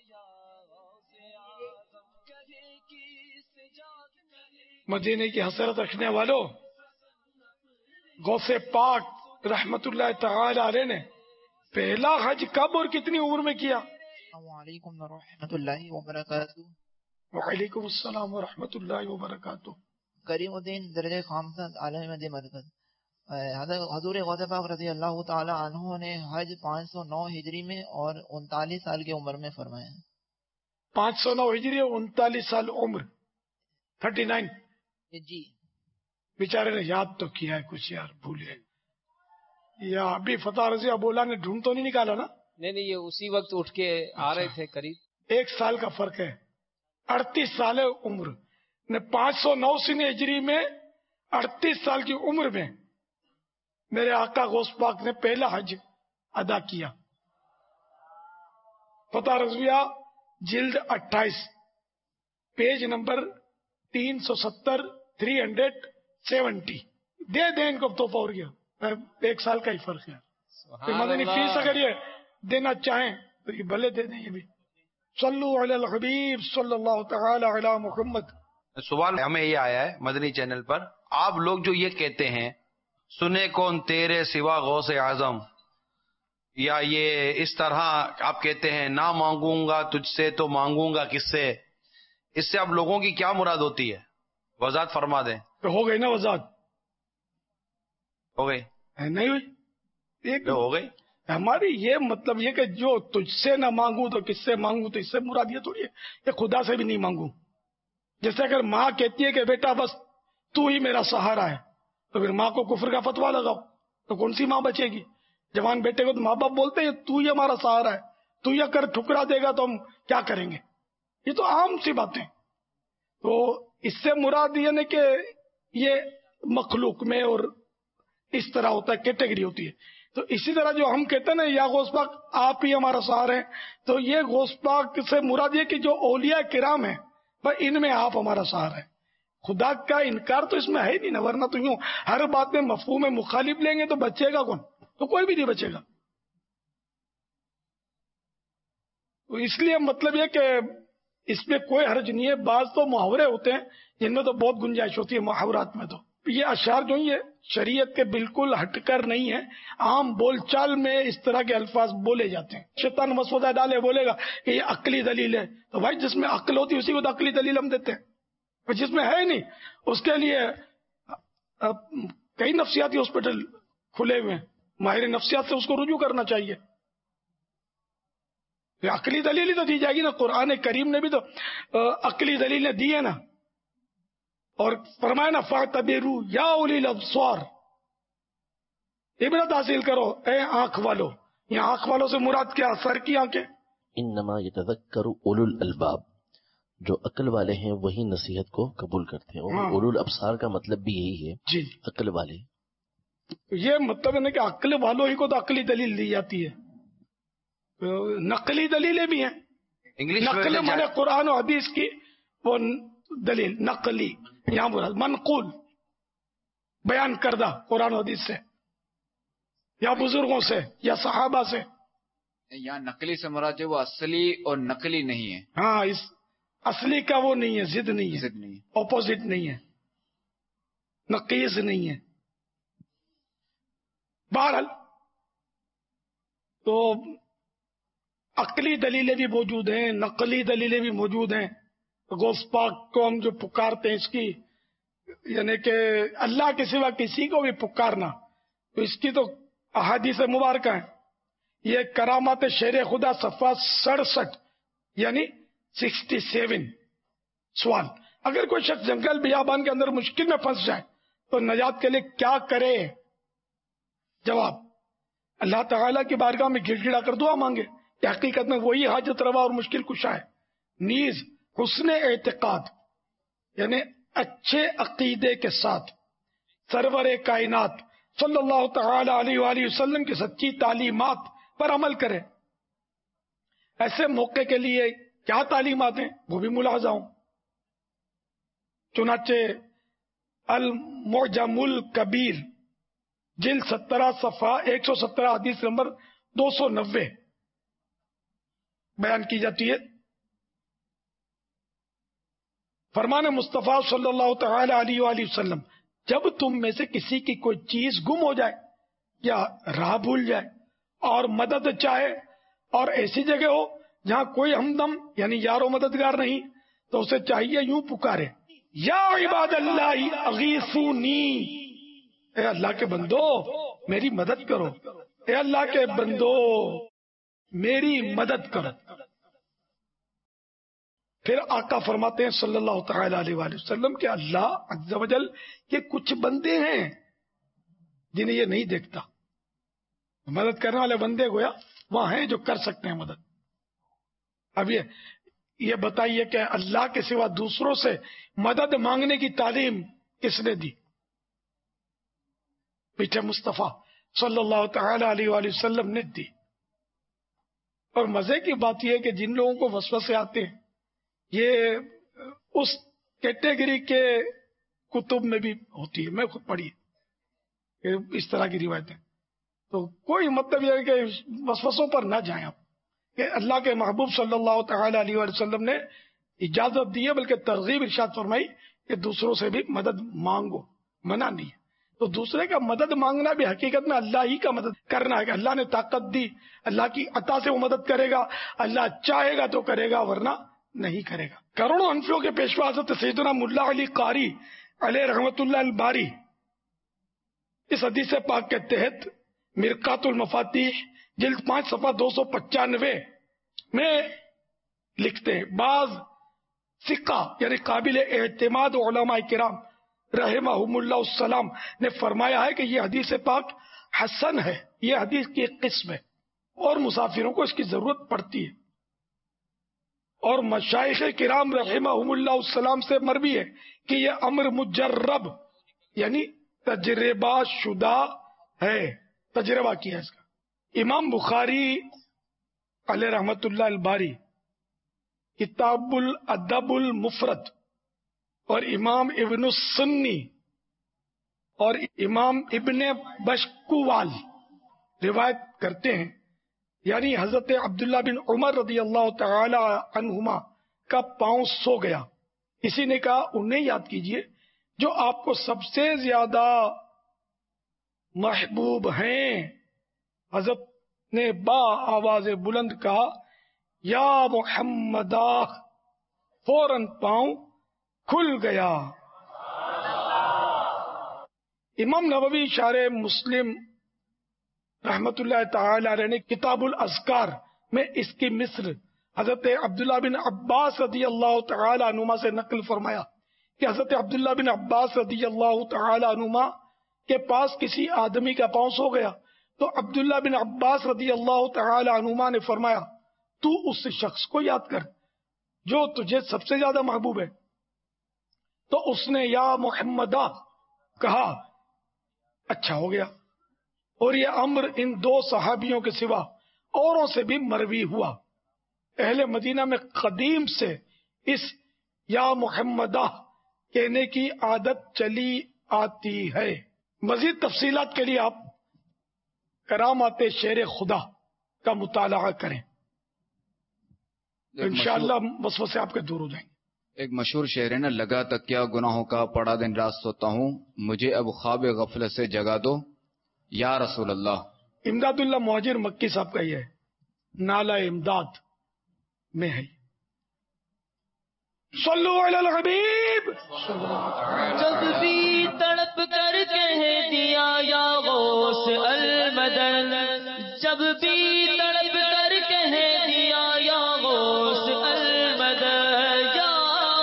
مدینے کی حسرت رکھنے والوں، غوث پاک رحمت اللہ تعالی علیہ نے پہلا حج کب اور کتنی عمر میں کیا؟ السلام علیکم ورحمۃ اللہ وبرکاتہ۔ وعلیکم السلام ورحمۃ اللہ وبرکاتہ۔ کریم الدین درجہ خامسہ عالم مدی مرکز۔ حضور غوث پاک رضی اللہ تعالی عنہ نے حج 509 ہجری میں اور 39 سال کی عمر میں فرمایا۔ 509 ہجری اور 39 سال عمر، 39۔ جی بیچارے نے یاد تو کیا ہے کچھ، یار بھولے یا ابھی فتح رضی بولا نے ڈھونڈ تو نہیں نکالا نا؟ نہیں یہ اسی وقت اٹھ کے آ رہے تھے قریب۔ 1 سال کا فرق ہے، 38 سال ہے عمر نے۔ 509 سن ہجری میں 38 سال کی عمر میں میرے آقا غوث پاک نے پہلا حج ادا کیا۔ فتح رضویہ جلد 28 پیج نمبر 370 370۔ دے دیں ان کو تحفہ، اور گیا 1 سال کا ہی فرق ہے۔ مدنی فیس اگر یہ دینا چاہیں تو یہ بھلے دے دیں یہ بھی۔ صلو علی الحبیب صلی اللہ تعالی علی محمد۔ سوال ہمیں یہ آیا ہے مدنی چینل پر، آپ لوگ جو یہ کہتے ہیں سنے کون تیرے سوا غوث اعظم، یا یہ اس طرح آپ کہتے ہیں نہ مانگوں گا تجھ سے تو مانگوں گا کس سے، اس سے آپ لوگوں کی کیا مراد ہوتی ہے؟ وضاحت فرما دیں۔ تو ہو گئی نا وضاحت؟ ہو گئی نہیں ہوئی؟ ہو گئی۔ ہماری یہ مطلب یہ کہ جو تجھ سے نہ مانگوں تو کس سے مانگوں، تو اس سے مراد یہ تھوڑی ہے کہ خدا سے بھی نہیں مانگوں۔ جیسے اگر ماں کہتی ہے کہ بیٹا بس تو ہی میرا سہارا ہے، تو پھر ماں کو کفر کا فتویٰ لگاؤ تو کون سی ماں بچے گی؟ جوان بیٹے کو تو ماں باپ بولتے ہیں تو ہی ہمارا سہارا ہے، تو یہ کر ٹھکرا دے گا تو ہم کیا کریں گے؟ یہ تو عام سی باتیں. تو اس سے مراد یعنی کہ یہ مخلوق میں اور اس طرح ہوتا ہے، کیٹیگری ہوتی ہے. تو اسی طرح جو ہم کہتے ہیں نا یا غوث پاک آپ ہی ہمارا سہارا ہیں، تو یہ غوث پاک سے مراد یہ کہ جو اولیاء کرام ہیں بس ان میں آپ ہمارا سہارا ہے. خدا کا انکار تو اس میں ہے نہیں نا، ورنہ تو یوں ہر بات میں مفہوم مخالف لیں گے تو بچے گا کون؟ تو کوئی بھی نہیں بچے گا. تو اس لیے مطلب یہ کہ اس میں کوئی حرج نہیں ہے. بعض تو محاورے ہوتے ہیں جن میں تو بہت گنجائش ہوتی ہے محاورات میں. تو یہ اشعار جو یہ شریعت کے بالکل ہٹ کر نہیں ہے، عام بول چال میں اس طرح کے الفاظ بولے جاتے ہیں. شیطان مسودہ ڈالے بولے گا کہ یہ عقلی دلیل ہے، تو بھائی جس میں عقل ہوتی ہے اسی کو تو عقلی دلیل ہم دیتے ہیں. جس میں ہے نہیں اس کے لیے کئی نفسیاتی ہاسپٹل کھلے ہوئے ہیں، ماہر نفسیات سے اس کو رجوع کرنا چاہیے. عقلی دلیل ہی تو دی جائے گی نا. قرآن کریم نے بھی تو عقلی دلیلیں دی ہیں نا، اور فرمایا نا فاعتبروا یا اولی الابصار، عبرت حاصل کرو اے آنکھ والو. یہاں آنکھ والوں سے مراد کیا؟ سر کی آنکھیں. انما یتذکر اولو الالباب، جو عقل والے ہیں وہی نصیحت کو قبول کرتے ہیں. اولو الابصار کا مطلب بھی یہی ہے جی، عقل والے. یہ مطلب ہے کہ عقل والوں ہی کو تو عقلی دلیل دی جاتی ہے. نقلی دلیلیں بھی ہیں. نقل مانے قرآن و حدیث کی وہ دلیل نقلی، یہاں مراد منقول، بیان کردہ قرآن و حدیث سے یا بزرگوں سے یا صحابہ سے. یہاں نقلی سے مراد جو وہ اصلی اور نقلی نہیں ہے. ہاں، اس اصلی کا وہ نہیں ہے، ضد نہیں ہے، اپوزٹ نہیں ہے، نقیض نہیں ہے. بہرحال تو عقلی دلیلیں بھی موجود ہیں، نقلی دلیلیں بھی موجود ہیں. غوث پاک کو ہم جو پکارتے ہیں اس کی یعنی کہ اللہ کے سوا کسی کو بھی پکارنا، تو اس کی تو احادیث مبارکہ ہیں. یہ کرامات شیر خدا صفحہ 67 یعنی 67. سوال: اگر کوئی شخص جنگل بیابان کے اندر مشکل میں پھنس جائے تو نجات کے لیے کیا کرے؟ جواب: اللہ تعالیٰ کی بارگاہ میں گڑ گڑا کر دعا مانگے. حقیقت میں وہی حاجت روا اور مشکل کشا ہے. نیز حسن اعتقاد یعنی اچھے عقیدے کے ساتھ سرور کائنات صلی اللہ تعالی علیہ وآلہ وسلم کی سچی تعلیمات پر عمل کرے. ایسے موقع کے لیے کیا تعلیمات ہیں وہ بھی ملاحظہ ہوں. چنانچہ المعجم الکبیر جلد 17 صفحہ 117 حدیث نمبر 290 بیان کی جاتی ہے. فرمان مصطفیٰ صلی اللہ تعالی علیہ وآلہ وسلم: جب تم میں سے کسی کی کوئی چیز گم ہو جائے یا راہ بھول جائے اور مدد چاہے اور ایسی جگہ ہو جہاں کوئی ہمدم یعنی یار و مددگار نہیں، تو اسے چاہیے یوں پکارے: یا عباد اللہ اغیثونی، اے اللہ کے بندو میری مدد کرو، اے اللہ کے بندو میری مدد کرو. پھر آقا فرماتے ہیں صلی اللہ تعالی علیہ وآلہ وسلم کہ اللہ عز و جل کے کچھ بندے ہیں جنہیں یہ نہیں دیکھتا. مدد کرنے والے بندے گویا وہاں ہیں جو کر سکتے ہیں مدد. اب یہ بتائیے کہ اللہ کے سوا دوسروں سے مدد مانگنے کی تعلیم کس نے دی؟ پیچھے مصطفیٰ صلی اللہ تعالی علیہ وآلہ وسلم نے دی. اور مزے کی بات یہ ہے کہ جن لوگوں کو وسوسے آتے ہیں یہ اس کیٹیگری کے کتب میں بھی ہوتی ہے. میں خود پڑھی ہے اس طرح کی روایتیں. تو کوئی مطلب یہ ہے کہ وسوسوں پر نہ جائیں آپ، کہ اللہ کے محبوب صلی اللہ تعالی علیہ وآلہ وسلم نے اجازت دی ہے، بلکہ ترغیب ارشاد فرمائی کہ دوسروں سے بھی مدد مانگو، منع نہیں ہے. تو دوسرے کا مدد مانگنا بھی حقیقت میں اللہ ہی کا مدد کرنا ہے کہ اللہ نے طاقت دی، اللہ کی عطا سے وہ مدد کرے گا. اللہ چاہے گا تو کرے گا ورنہ نہیں کرے گا. کروڑوں انفیوں کے پیشوا حضرت سیدنا ملا علی قاری علیہ رحمت اللہ الباری اس حدیث پاک کے تحت مرقات المفاتیح جلد 5 صفحہ 295 میں لکھتے ہیں: بعض ثقہ یعنی قابل اعتماد علماء کرام رحمہم اللہ السلام نے فرمایا ہے کہ یہ حدیث پاک حسن ہے. یہ حدیث کی ایک قسم ہے اور مسافروں کو اس کی ضرورت پڑتی ہے. اور مشائخ کرام رحمہم اللہ السلام سے مروی ہے کہ یہ امر مجرب یعنی تجربہ شدہ ہے، تجربہ کیا اس کا۔ امام بخاری علیہ رحمت اللہ الباری کتاب الادب المفرد اور امام ابن السنی اور امام ابن بشکوال روایت کرتے ہیں، یعنی حضرت عبداللہ بن عمر رضی اللہ تعالی عنہما کا پاؤں سو گیا، اسی نے کہا انہیں یاد کیجئے جو آپ کو سب سے زیادہ محبوب ہیں۔ حضرت نے با آواز بلند کہا یا محمدہ، فوراً پاؤں کھل گیا۔ امام نووی شارح مسلم رحمت اللہ تعالی علیہ نے کتاب الاذکار میں اس کی مصر حضرت عبداللہ بن عباس رضی اللہ تعالی عنہما سے نقل فرمایا کہ حضرت عبداللہ بن عباس رضی اللہ تعالی عنہما کے پاس کسی آدمی کا پاؤں سو گیا تو عبداللہ بن عباس رضی اللہ تعالی عنہما نے فرمایا تو اس شخص کو یاد کر جو تجھے سب سے زیادہ محبوب ہے، تو اس نے یا محمدہ کہا، اچھا ہو گیا۔ اور یہ امر ان دو صحابیوں کے سوا اوروں سے بھی مروی ہوا۔ اہل مدینہ میں قدیم سے اس یا محمدہ کہنے کی عادت چلی آتی ہے۔ مزید تفصیلات کے لیے آپ کرامات شیر خدا کا مطالعہ کریں، انشاءاللہ وسوسے آپ کے دور ہو جائیں گے۔ ایک مشہور شعر ہے نا، لگا تکیا گناہوں کا پڑا دن رات سوتا ہوں، مجھے اب خواب غفلت سے جگا دو یا رسول اللہ۔ امداد اللہ مہاجر مکی صاحب کا یہ ہے، نالہ امداد میں ہے۔ صلو علی الحبیب۔ جب بھی تڑپ کر کہہ دیا یا غوث المدد، جب بھی تڑپ کر کہہ دیا یا غوث المدد، یا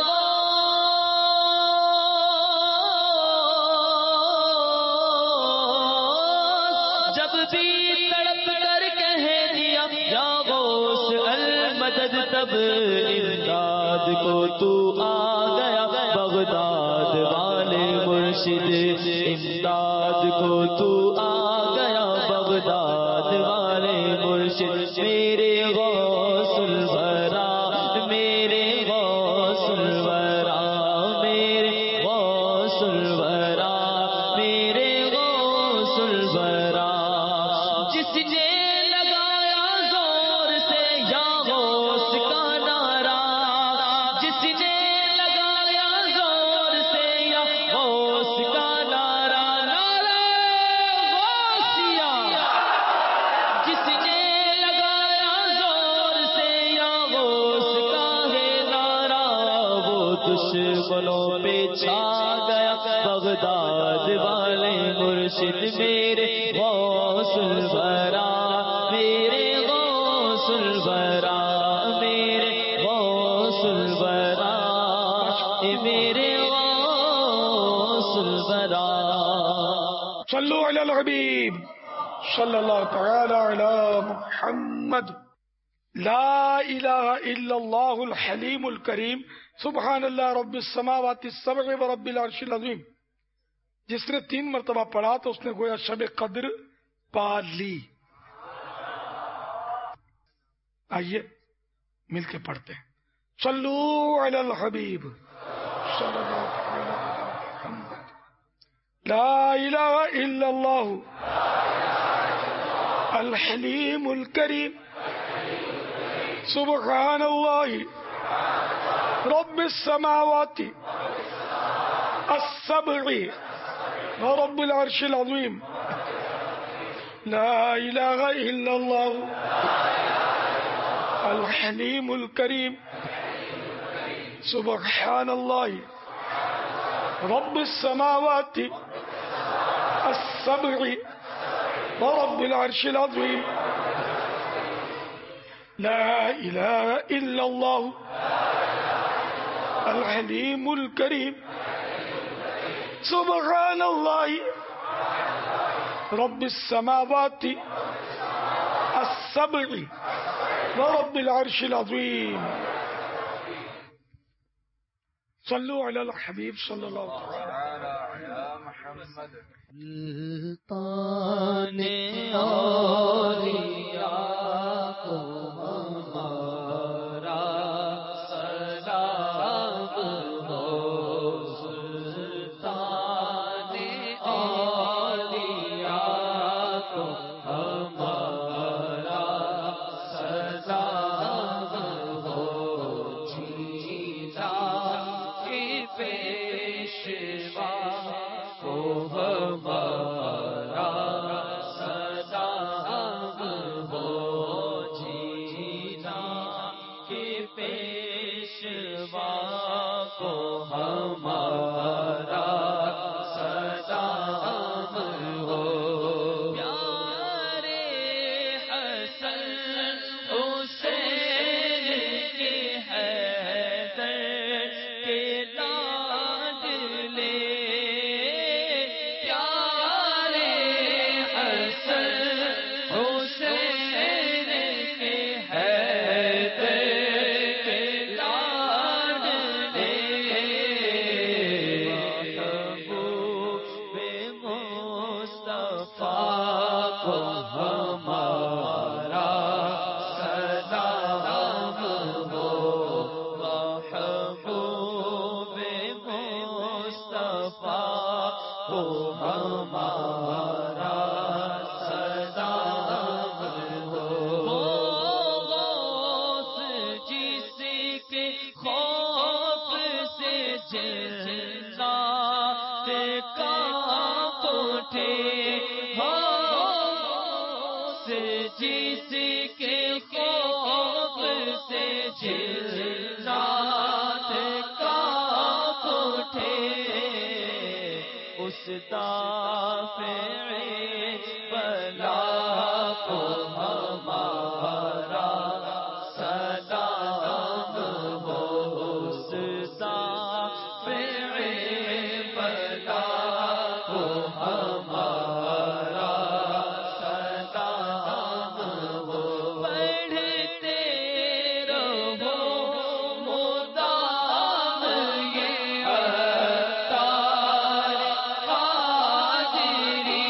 غوث، جب بھی تڑپ کر کہہ دیا یا غوث المدد، تب امداد کو تو آ گیا بغداد والے مرشد، امداد کو تو آ گیا بغداد والے مرشد، میرے غوث الورا، میرے غوث الورا، میرے غوث الورا، میرے غوث الورا، جس نے لگایا زور سے یا غوث کا نعرہ، جس نے لگایا زور سے یا غوث کا نعرہ، نعرہ غوثیہ، جس نے لگایا زور سے یا غوث کا ہے نعرہ، وہ دشمنوں پہ چھا گیا بغداد والے مرشد، میرے غوث الورا، میرے غوث الورا، میرے غوث الورا، میرے غوث الورا۔ صلو علی الحبیب صلی اللہ تعالی علی محمد۔ لا الہ الا اللہ الحلیم الکریم، سبحان اللہ رب السماوات السبع و رب العرش العظیم۔ جس نے 3 مرتبہ پڑھا تو اس نے گویا شب قدر پا لی۔ آئیے مل کے پڑھتے ہیں، صلو علی الحبیب صلی اللہ تعالی علی محمد۔ لا الہ الا اللہ الحلیم الکریم، سبحان اللہ رب السماوات السبع ورب العرش العظیم۔ لا الہ الا اللہ الحلیم الکریم، سبحان اللہ رب السماوات السبع ورب العرش العظیم۔ لا الہ الا اللہ الحلیم الکریم، سبحان اللہ رب السماوات السبع ورب العرش العظیم۔ صلو علی الحبیب صلی اللہ علیہ محمد. سلطان اولیاء کو ہمارا سلام ہو. سلطان اولیاء کو ہمارا سلام ہو. جینا کے پیشوا کو ہمارا سلام ہو. جینا کے پیشوا کو ہمارا سلام ہو. پیارے حسن حسین کے حیدر کے لاڈلے. پیارے حسن حسین کے حیدر کے لاڈلے. محبوب مصطفیٰ کو ہمارا سلام ہو. محبوب مصطفیٰ کو ہمارا سلام ہو. غوث جس کے خوف سے جنات کانپ اٹھے. غوث جس کے خوف سے جنات کانپ اٹھے. اس دافع بلا کو ہمارا سلام ہو. اس دافع بلا کو ہمارا سلام ہو. پڑھتے رہو مدام یہ عطار قادری.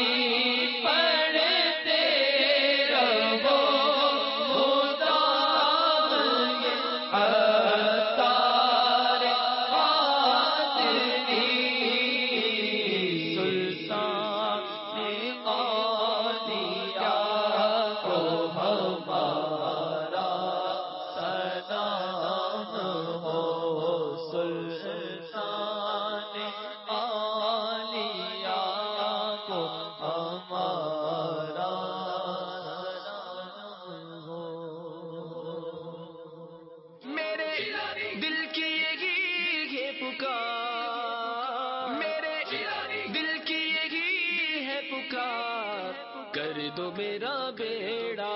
پڑھتے رہو مدام یہ عطار قادری. سلطان اولیاء کو ہمارا سلام ہو. سلطان اولیاء کو ہمارا سلام ہو. میرے دل کی یہی ہے پکار. میرے دل کی یہی ہے پکار. کر دو میرا بیڑا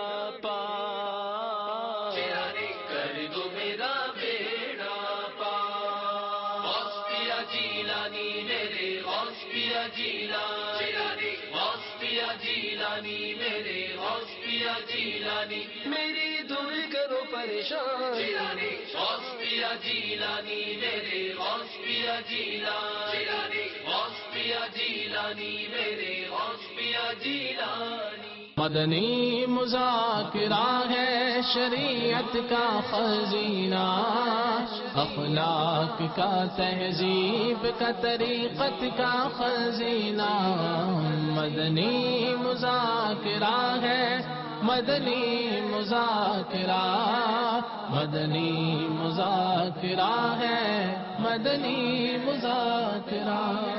پار. کر دو میرا بیڑا پار. غوث پیا جیلانی میرے غوث پیا جیلانی. غوث پیا جیلانی میرے غوث پیا جیلانی. میری دور کرو پریشان. غوث پیا جیلانی میرے غوث پیا جیلانی. غوث پیا جیلانی میرے غوث پیا جیلانی. مدنی مذاکرہ ہے شریعت کا خزینہ. اخلاق کا تہذیب کا طریقت کا خزینہ. مدنی مذاکرہ ہے مدنی مذاکرہ. مدنی مذاکرہ ہے مدنی مذاکرہ.